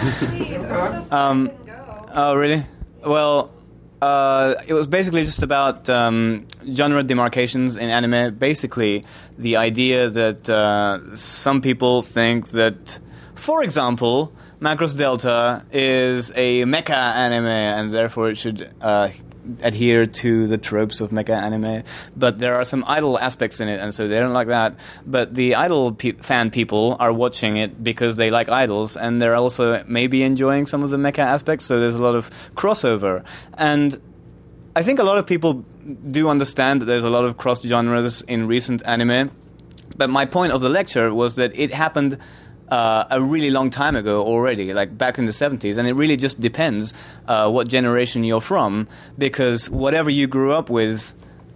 Oh, really? Well, it was basically just about genre demarcations in anime. Basically, the idea that some people think that, for example, Macross Delta is a mecha anime, and therefore it should adhere to the tropes of mecha anime. But there are some idol aspects in it, and so they don't like that. But the idol fan people are watching it because they like idols, and they're also maybe enjoying some of the mecha aspects, so there's a lot of crossover. And I think a lot of people do understand that there's a lot of cross-genres in recent anime, but my point of the lecture was that it happened a really long time ago already, like back in the 70s, and it really just depends what generation you're from, because whatever you grew up with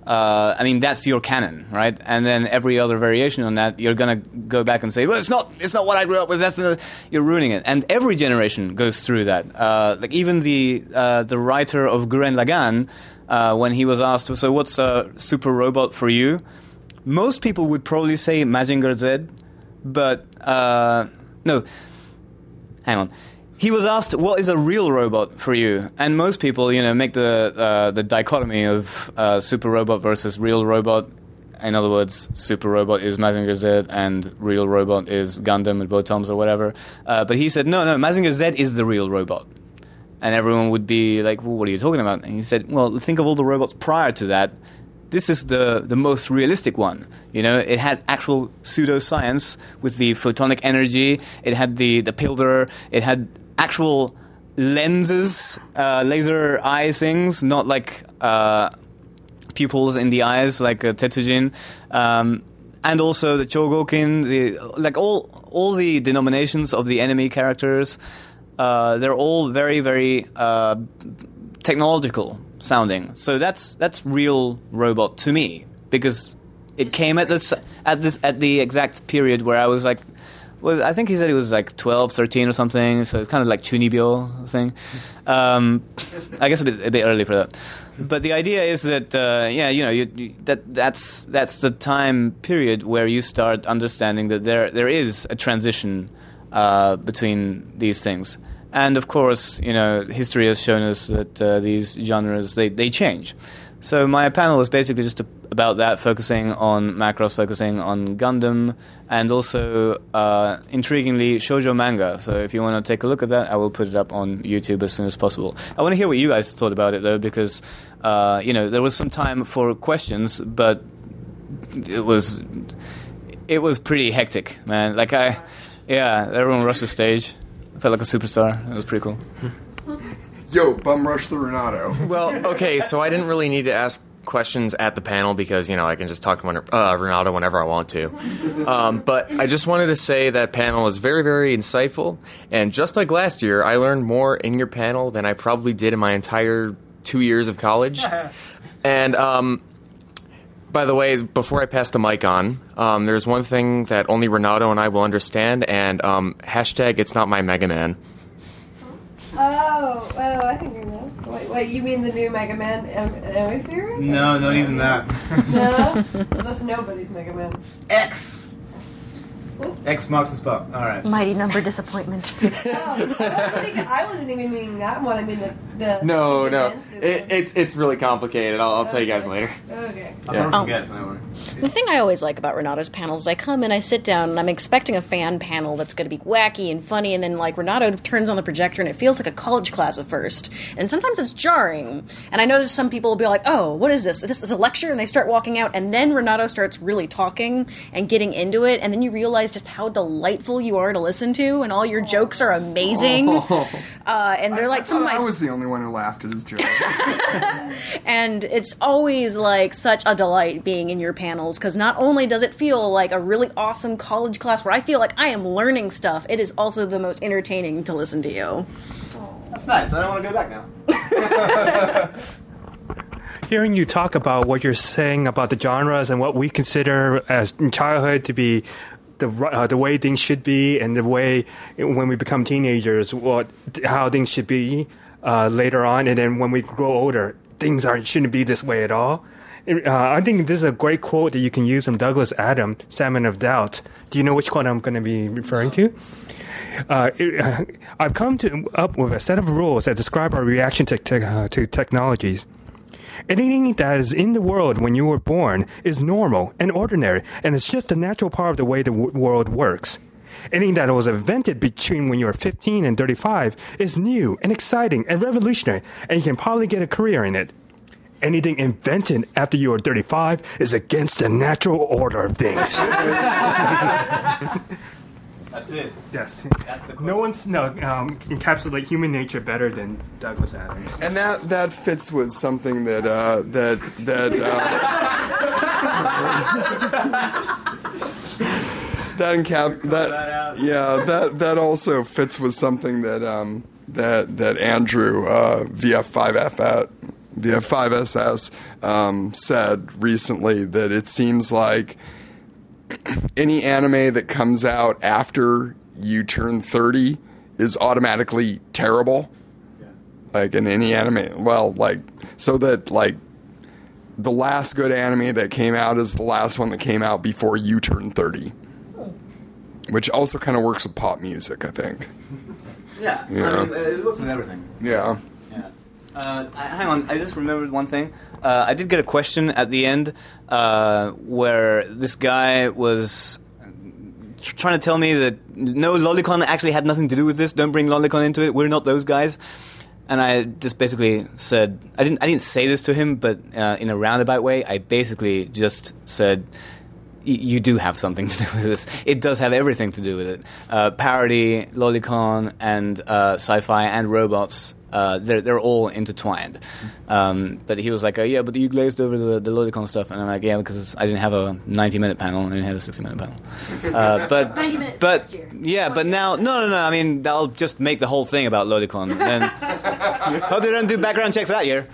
I mean, that's your canon, right? And then every other variation on that, you're gonna go back and say, well, it's not what I grew up with. You're ruining it. And every generation goes through that. Like even the writer of Gurren Lagann, when he was asked, so what's a super robot for you? Most people would probably say Mazinger Z, but no, hang on. He was asked, what is a real robot for you? And most people, make the dichotomy of super robot versus real robot. In other words, super robot is Mazinger Z and real robot is Gundam and Votoms or whatever. But he said, no, Mazinger Z is the real robot. And everyone would be like, well, what are you talking about? And he said, well, think of all the robots prior to that. This is the most realistic one. It had actual pseudoscience with the photonic energy. It had the pilder. It had actual lenses, laser eye things, not like pupils in the eyes like Tetsujin. And also the Chogokin, all the denominations of the enemy characters, they're all very, very technological sounding. So that's real robot to me, because it came at the exact period where I was like, well, I think he said he was like 12, 13 or something, so it's kind of like Chunibyo thing. I guess a bit early for that. But the idea is that that's the time period where you start understanding that there is a transition between these things. And of course, history has shown us that these genres they change. So my panel was basically just about that, focusing on Macross, focusing on Gundam, and also, intriguingly, shoujo manga. So if you want to take a look at that, I will put it up on YouTube as soon as possible. I want to hear what you guys thought about it, though, because, there was some time for questions, but it was pretty hectic, man. Everyone rushed the stage. I felt like a superstar. It was pretty cool. Yo, bum rush the Renato. Well, okay, so I didn't really need to ask questions at the panel because, I can just talk to Renato whenever I want to. But I just wanted to say that panel was very, very insightful. And just like last year, I learned more in your panel than I probably did in my entire 2 years of college. And, by the way, before I pass the mic on, there's one thing that only Renato and I will understand, and hashtag it's not my Mega Man. Oh, I think you know. Wait, you mean the new Mega Man anime series? No, not even that. No? That's nobody's Mega Man. X! X marks the spot. All right. Mighty number disappointment. I wasn't even meaning that one. I mean the No. It's really complicated. I'll tell you guys later. Okay. I'll never forget, so don't worry. The thing I always like about Renato's panels is I come and I sit down and I'm expecting a fan panel that's going to be wacky and funny, and then Renato turns on the projector and it feels like a college class at first. And sometimes it's jarring. And I notice some people will be like, oh, what is this? This is a lecture? And they start walking out, and then Renato starts really talking and getting into it, and then you realize just how delightful you are to listen to, and all your jokes are amazing. And they're like some of my... I was the only one who laughed at his jokes. And it's always such a delight being in your panels, because not only does it feel like a really awesome college class where I feel like I am learning stuff, it is also the most entertaining to listen to you. That's nice. I don't want to go back now. Hearing you talk about what you're saying about the genres and what we consider as in childhood to be the way things should be, and the way when we become teenagers, how things should be later on, and then when we grow older, things shouldn't be this way at all. I think this is a great quote that you can use from Douglas Adams, Salmon of Doubt. Do you know which quote I'm going to be referring to? I've come up with a set of rules that describe our reaction to technologies. Anything that is in the world when you were born is normal and ordinary, and it's just a natural part of the way the world works. Anything that was invented between when you were 15 and 35 is new and exciting and revolutionary, and you can probably get a career in it. Anything invented after you are 35 is against the natural order of things. That's it. Yes. That's the quote. No one's encapsulate human nature better than Douglas Adams. And that fits with something that that also fits with something that Andrew VF5F the 5SS, said recently that it seems like any anime that comes out after you turn 30 is automatically terrible. Like in any anime, so that like the last good anime that came out is the last one that came out before you turn 30, which also kind of works with pop music, I think. Yeah, Yeah. I mean, it works with everything. Yeah. Hang on, I just remembered one thing. I did get a question at the end where this guy was trying to tell me that no, Lolicon actually had nothing to do with this. Don't bring Lolicon into it. We're not those guys. And I just basically said, I didn't say this to him, but in a roundabout way, I basically just said, you do have something to do with this. It does have everything to do with it. Parody, Lolicon, and sci-fi and robots, they're all intertwined. But he was like, yeah, but you glazed over the Lolicon stuff. And I'm like, yeah, because I didn't have a 90-minute panel, and I didn't have a 60-minute panel. But 90 minutes but next year. yeah, but now, no. I mean, that'll just make the whole thing about Lolicon. And oh, they don't do background checks that year.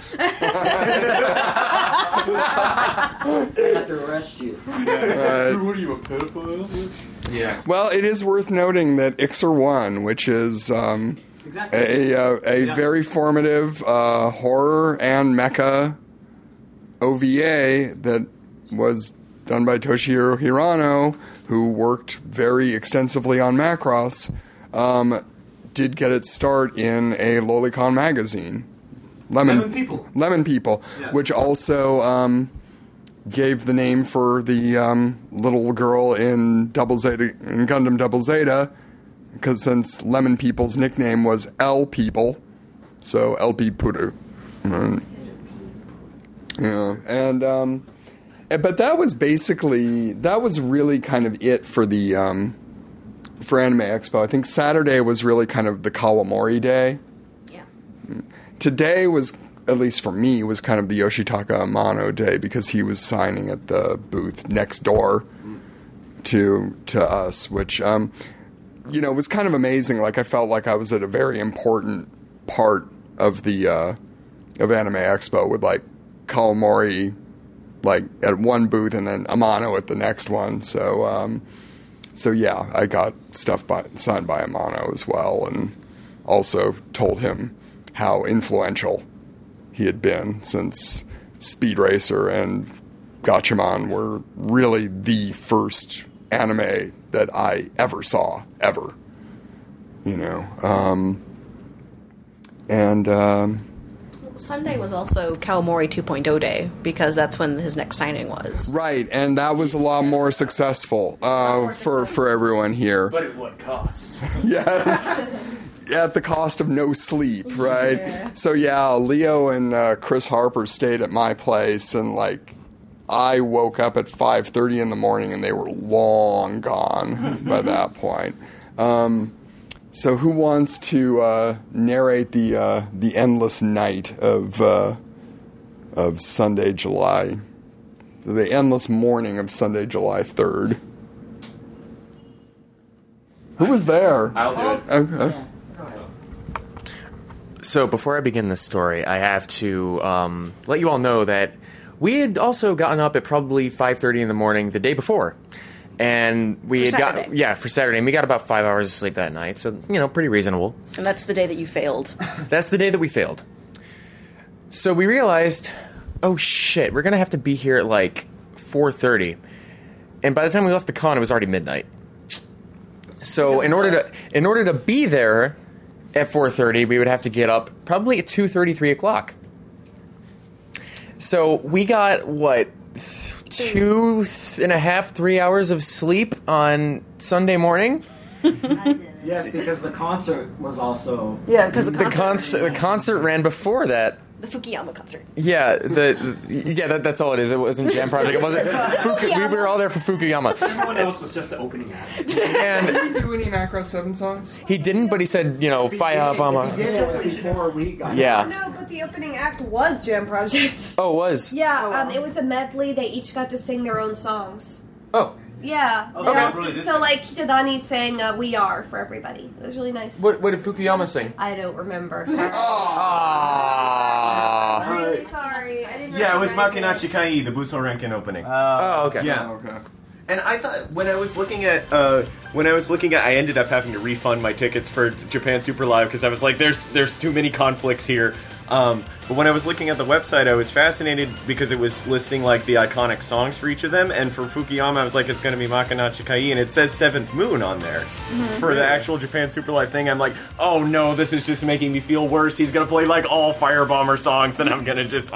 I have to arrest you. What are you, a pedophile? Yeah. Well, it is worth noting that Ixer 1, which is a very formative horror and mecha OVA that was done by Toshihiro Hirano, who worked very extensively on Macross, did get its start in a Lolicon magazine. Lemon People, yeah. Which also gave the name for the little girl in Gundam Double Zeta, because since Lemon People's nickname was L People, so LP Puru. Yeah, and but that was really kind of it for the for Anime Expo. I think Saturday was really kind of the Kawamori day. Yeah. Today was, at least for me, was kind of the Yoshitaka Amano day because he was signing at the booth next door to us, which was kind of amazing. Like I felt like I was at a very important part of the of Anime Expo with like Kawamori like at one booth and then Amano at the next one. So yeah, I got stuff signed by Amano as well, and also told him how influential he had been, since Speed Racer and Gatchaman were really the first anime that I ever saw, ever. Sunday was also Kawamori 2.0 day, because that's when his next signing was. Right, and that was a lot more successful for everyone here. But at what cost? Yes. At the cost of no sleep, right? Yeah. So yeah, Leo and Chris Harper stayed at my place, and like I woke up at 5:30 in the morning, and they were long gone by that point. So who wants to narrate the endless night of Sunday, the endless morning of Sunday, July 3rd? Who was there? I'll do it. Okay. So before I begin this story, I have to let you all know that we had also gotten up at probably 5:30 in the morning the day before. And we had got for Saturday, and we got about 5 hours of sleep that night, so pretty reasonable. And that's the day that you failed. That's the day that we failed. So we realized, oh shit, we're gonna have to be here at like 4:30, and by the time we left the con, it was already midnight. So in order to be there at 4:30, we would have to get up probably at 2:30, 3 o'clock. So we got 2.5, 3 hours of sleep on Sunday morning. Yes, because the concert was also... Yeah, because the concert ran before that. The Fukuyama concert. Yeah, that's all it is. It wasn't Jam Project. It wasn't. We were all there for Fukuyama. Everyone else was just the opening act. And did he do any Macross 7 songs? He didn't, but he said, Fire Obama. He did it before we got Yeah. No, but the opening act was Jam Project. Oh, it was? Yeah, it was a medley. They each got to sing their own songs. Oh. Yeah. Okay. So like Kitadani sang "We Are" for everybody. It was really nice. What did Fukuyama sing? I don't remember. Sorry. Aww. Yeah, it was Makinachi Kai, the Buso Renkin opening. Oh, okay. Yeah. Okay. And I thought when I was looking at, I ended up having to refund my tickets for Japan Super Live because I was like, there's too many conflicts here. But when I was looking at the website, I was fascinated because it was listing like the iconic songs for each of them. And for Fukuyama, I was like, it's going to be Makinachi Kai, and it says Seventh Moon on there for the actual Japan Super Live thing. I'm like, oh no, this is just making me feel worse. He's going to play like all Firebomber songs, and I'm going to just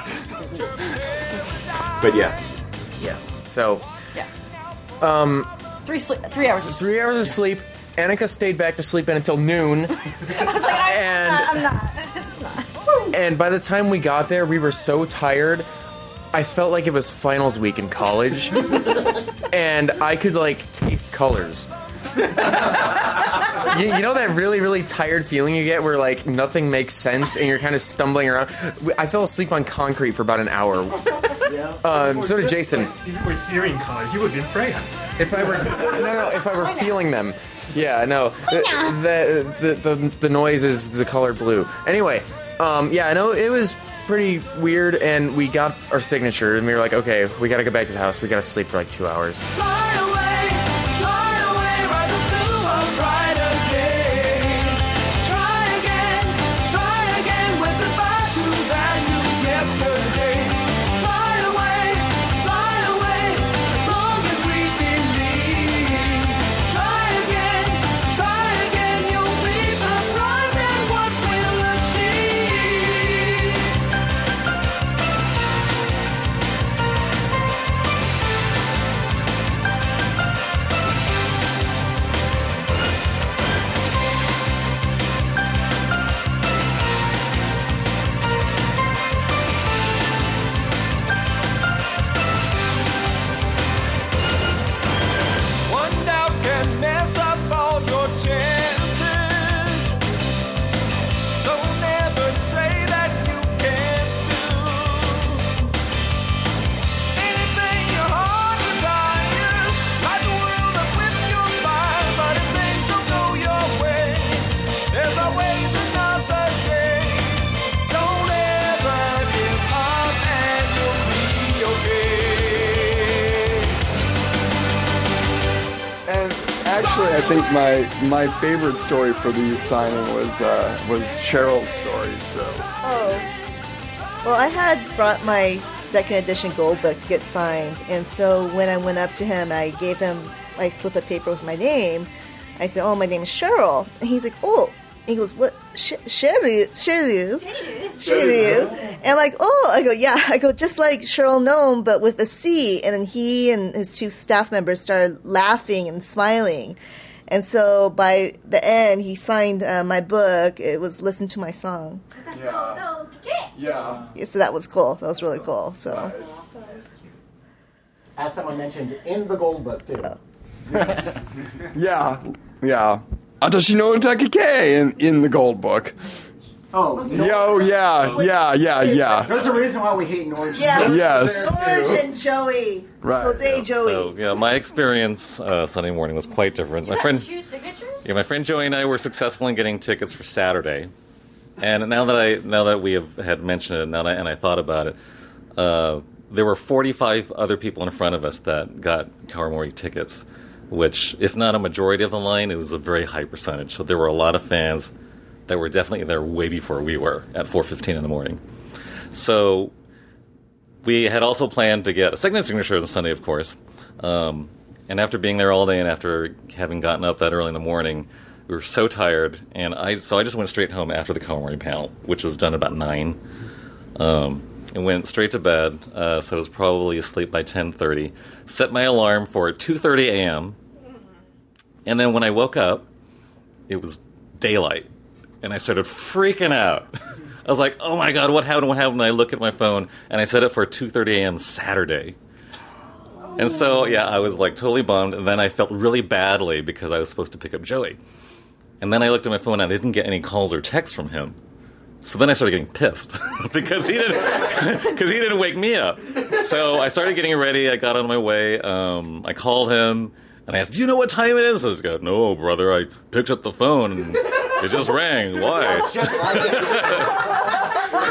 But yeah. So. Yeah. 3 hours of sleep. 3 hours of sleep. Annika stayed back to sleep in until noon. I was like, I'm not. It's not. And by the time we got there, we were so tired. I felt like it was finals week in college. And I could, like, taste colors. You know that really, really tired feeling you get where, like, nothing makes sense and you're kind of stumbling around? I fell asleep on concrete for about an hour. So did Jason. If you were hearing colors, you would be afraid. If I were feeling them. Yeah, no. The noise is the color blue. Anyway, yeah, no, it was pretty weird, and we got our signature, and we were like, okay, we gotta go back to the house. We gotta sleep for like 2 hours. I think my favorite story for the signing was Cheryl's story. So. Oh. Well, I had brought my second edition gold book to get signed, and so when I went up to him, I gave him a slip of paper with my name. I said, "Oh, my name is Cheryl," and he's like, "Oh." He goes, "What? Cheryl? And I'm like, "Oh." I go, "Yeah." I go, "Just like Cheryl Nome, but with a C." And then he and his two staff members started laughing and smiling. And so by the end, he signed my book. It was "Listen to My Song." Yeah. So that was cool. That was really cool. So. As someone mentioned, in the gold book, too. Yeah. Atashi no Takike in the gold book. Oh. Yeah. There's a reason why we hate Norge. Yeah. Yes. Norge and Joey. Right. Jose Joey. So yeah, my experience Sunday morning was quite different. My friend, two signatures? Yeah, my friend Joey and I were successful in getting tickets for Saturday. And now that we had mentioned it, and I thought about it, there were 45 other people in front of us that got Kawamori tickets, which, if not a majority of the line, it was a very high percentage. So there were a lot of fans that were definitely there way before we were at 4:15 in the morning. So we had also planned to get a second signature on Sunday, of course. And after being there all day and after having gotten up that early in the morning, we were so tired, and I just went straight home after the Kawamori panel, which was done about 9. And went straight to bed, so I was probably asleep by 10:30. Set my alarm for 2:30 a.m. And then when I woke up, it was daylight. And I started freaking out. I was like, oh my god, what happened? And I look at my phone, and I set it for 2:30 a.m. Saturday. And so, yeah, I was like totally bummed, and then I felt really badly because I was supposed to pick up Joey. And then I looked at my phone, and I didn't get any calls or texts from him. So then I started getting pissed because he didn't wake me up. So I started getting ready. I got on my way. I called him and I asked, "Do you know what time it is?" He goes, "No, brother. I picked up the phone and it just rang. Why?" Just like it.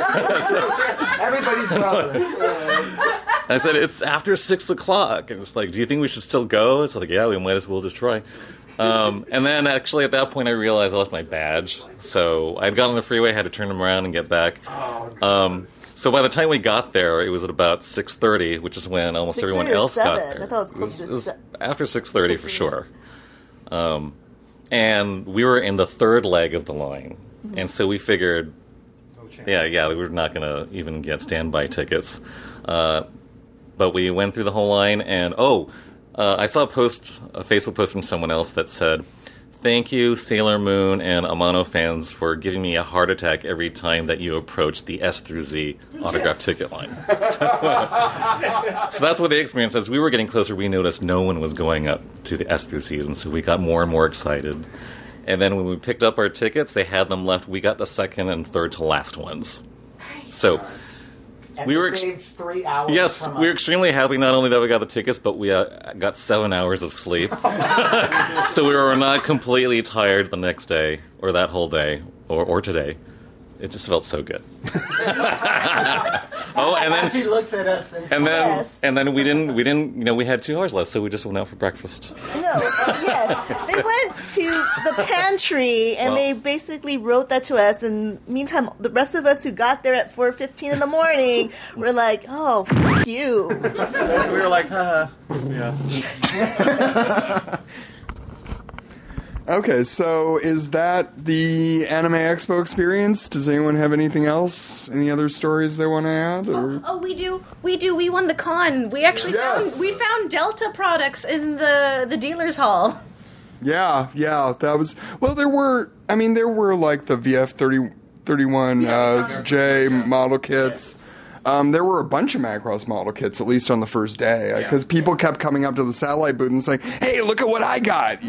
Everybody's brother. I said, it's after 6 o'clock. And it's like, do you think we should still go? It's like, yeah, we might as well just try. And then actually at that point I realized I left my badge. So I'd got on the freeway, had to turn them around and get back. So by the time we got there, it was at about 6:30, which is when almost everyone else got there. I thought it was close It was after 6:30 for sure. And we were in the third leg of the line. And so we figured, yeah, we were not going to even get standby tickets. But we went through the whole line, and I saw a Facebook post from someone else that said, "Thank you, Sailor Moon and Amano fans, for giving me a heart attack every time that you approach the S through Z autograph ticket line." So that's what the experience is. We were getting closer. We noticed no one was going up to the S through Z, and so we got more and more excited. And then when we picked up our tickets, they had them left. We got the second and third to last ones. Nice. So And we were saved 3 hours. Yes, from we were us. extremely happy not only that we got the tickets, but we got 7 hours of sleep. So we were not completely tired the next day, or that whole day, or today. It just felt so good. And then As he looks at us and then we didn't, we had 2 hours left, so we just went out for breakfast. No, yes. They went to the pantry and they basically wrote that to us. And meantime, the rest of us who got there at 4:15 in the morning were like, "Oh, f*** you." We were like, haha. Yeah. Okay, so is that the Anime Expo experience? Does anyone have anything else? Any other stories they want to add? Or? Oh, we do. We won the con. We actually found Delta products in the dealer's hall. Yeah, that was... Well, there were like the VF31J model kits. There were a bunch of Macross model kits, at least on the first day, because people kept coming up to the satellite booth and saying, "Hey, look at what I got!"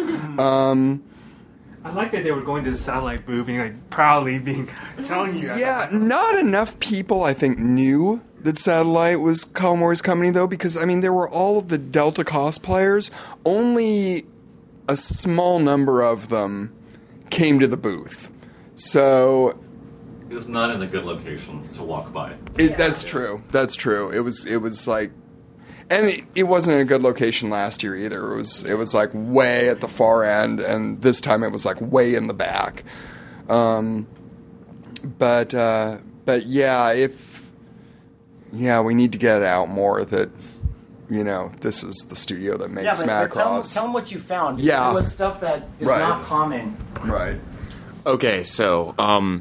I like that they were going to the satellite booth and like proudly telling you. Yeah, not enough people, I think, knew that Satellite was Kawamori's company, though, because there were all of the Delta cosplayers. Only a small number of them came to the booth, so. It was not in a good location to walk by. That's true. That's true. It was like, and it wasn't in a good location last year either. It was like way at the far end, and this time it was like way in the back. But yeah, we need to get it out more that, this is the studio that makes Macross. Tell them what you found. Yeah. It was stuff that is not common. Right. Okay, so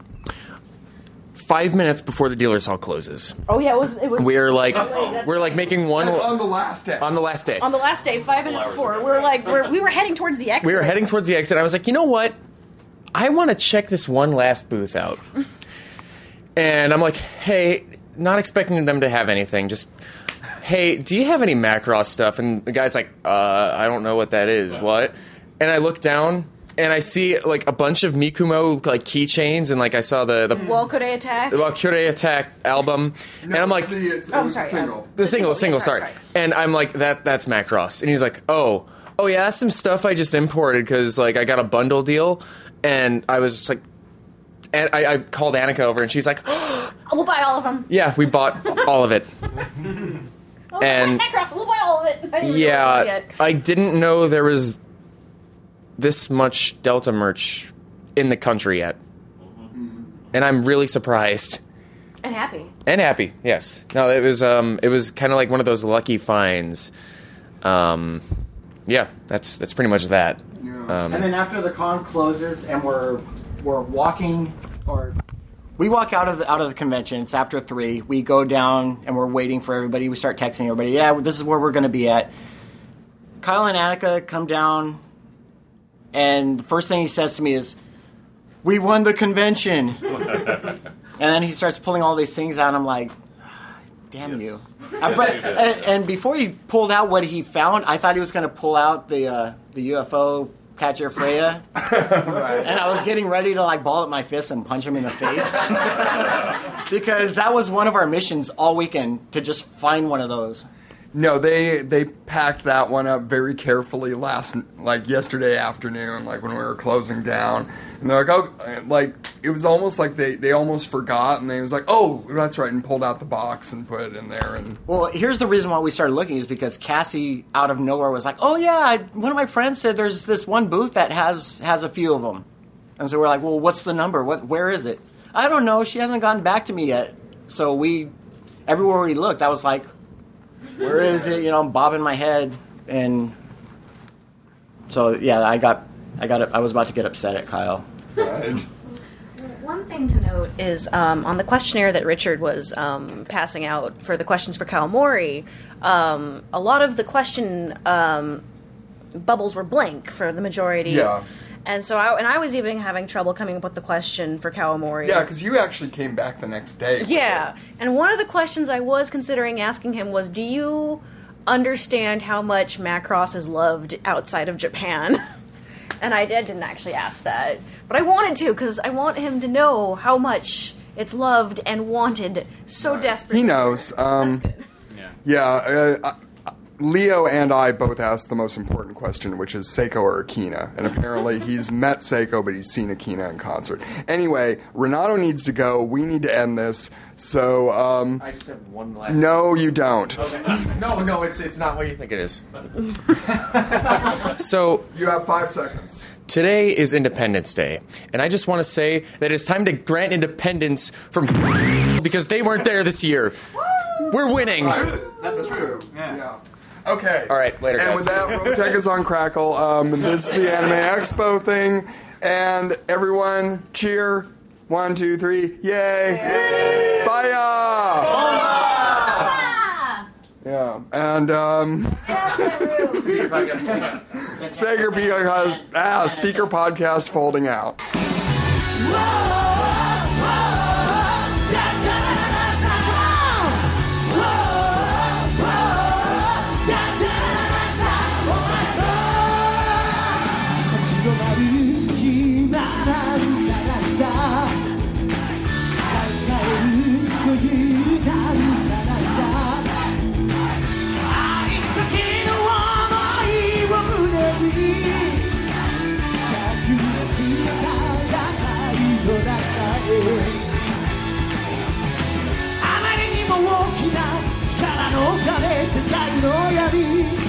5 minutes before the dealer's hall closes. Oh yeah, it was. We're like making one on the last day. On the last day. On the last day, 5 minutes before, we were heading towards the exit. We were heading towards the exit. I was like, you know what? I want to check this one last booth out. And I'm like, hey, not expecting them to have anything. Just, hey, do you have any Macross stuff? And the guy's like, I don't know what that is. What? And I look down. And I see like a bunch of Mikumo like keychains, and like I saw the Walkure Attack. The Walkure Attack album, and I'm like, it was a single. The single. Sorry. And I'm like, that's Macross, and he's like, oh yeah, that's some stuff I just imported because like I got a bundle deal, and I was like, and I called Annika over, and she's like, we'll buy all of them. Yeah, we bought all of it. And Macross, we'll buy all of it. I didn't know there was this much Delta merch in the country yet. And I'm really surprised. And happy. Yes. No, it was kind of like one of those lucky finds. Yeah, that's pretty much that. And then after the con closes and we're walking, or we walk out of the convention. It's after 3. We go down and we're waiting for everybody. We start texting everybody. Yeah, this is where we're going to be at. Kyle and Annika come down. And the first thing he says to me is, "We won the convention." And then he starts pulling all these things out, and I'm like, damn you. And before he pulled out what he found, I thought he was going to pull out the UFO catcher Freya. Right. And I was getting ready to like ball up my fist and punch him in the face. Because that was one of our missions all weekend, to just find one of those. No, they packed that one up very carefully yesterday afternoon, like when we were closing down. And they're like, oh, like it was almost like they almost forgot, and they was like, oh, that's right, and pulled out the box and put it in there. And well, here's the reason why we started looking is because Cassie out of nowhere was like, oh yeah, one of my friends said there's this one booth that has a few of them, and so we're like, well, what's the number? Where is it? I don't know. She hasn't gotten back to me yet. So everywhere we looked, I was like, where is it? You know, I'm bobbing my head, and so yeah, I was about to get upset at Kyle. Right. One thing to note is on the questionnaire that Richard was passing out for the questions for Kawamori, a lot of the question bubbles were blank for the majority. Yeah. And so I was even having trouble coming up with the question for Kawamori. Yeah, because you actually came back the next day. Yeah. And one of the questions I was considering asking him was, do you understand how much Macross is loved outside of Japan? And I didn't actually ask that. But I wanted to, because I want him to know how much it's loved and wanted so desperately. He knows. That's good. Yeah. Leo and I both asked the most important question, which is Seiko or Akina. And apparently he's met Seiko, but he's seen Akina in concert. Anyway, Renato needs to go. We need to end this. So, I just have one last... No, you don't. Okay. No, it's not what you think it is. So... You have 5 seconds. Today is Independence Day, and I just want to say that it's time to grant independence from because they weren't there this year. We're winning. Right. That's true. Yeah. Okay. All right, later, guys. And with that, Robotech is on Crackle. This is the Anime Expo thing. And everyone, cheer. 1, 2, 3. Yay! Fire! Yeah. And, Speaker Podcast folding out. あまりにも大きな力のおかげ世界の闇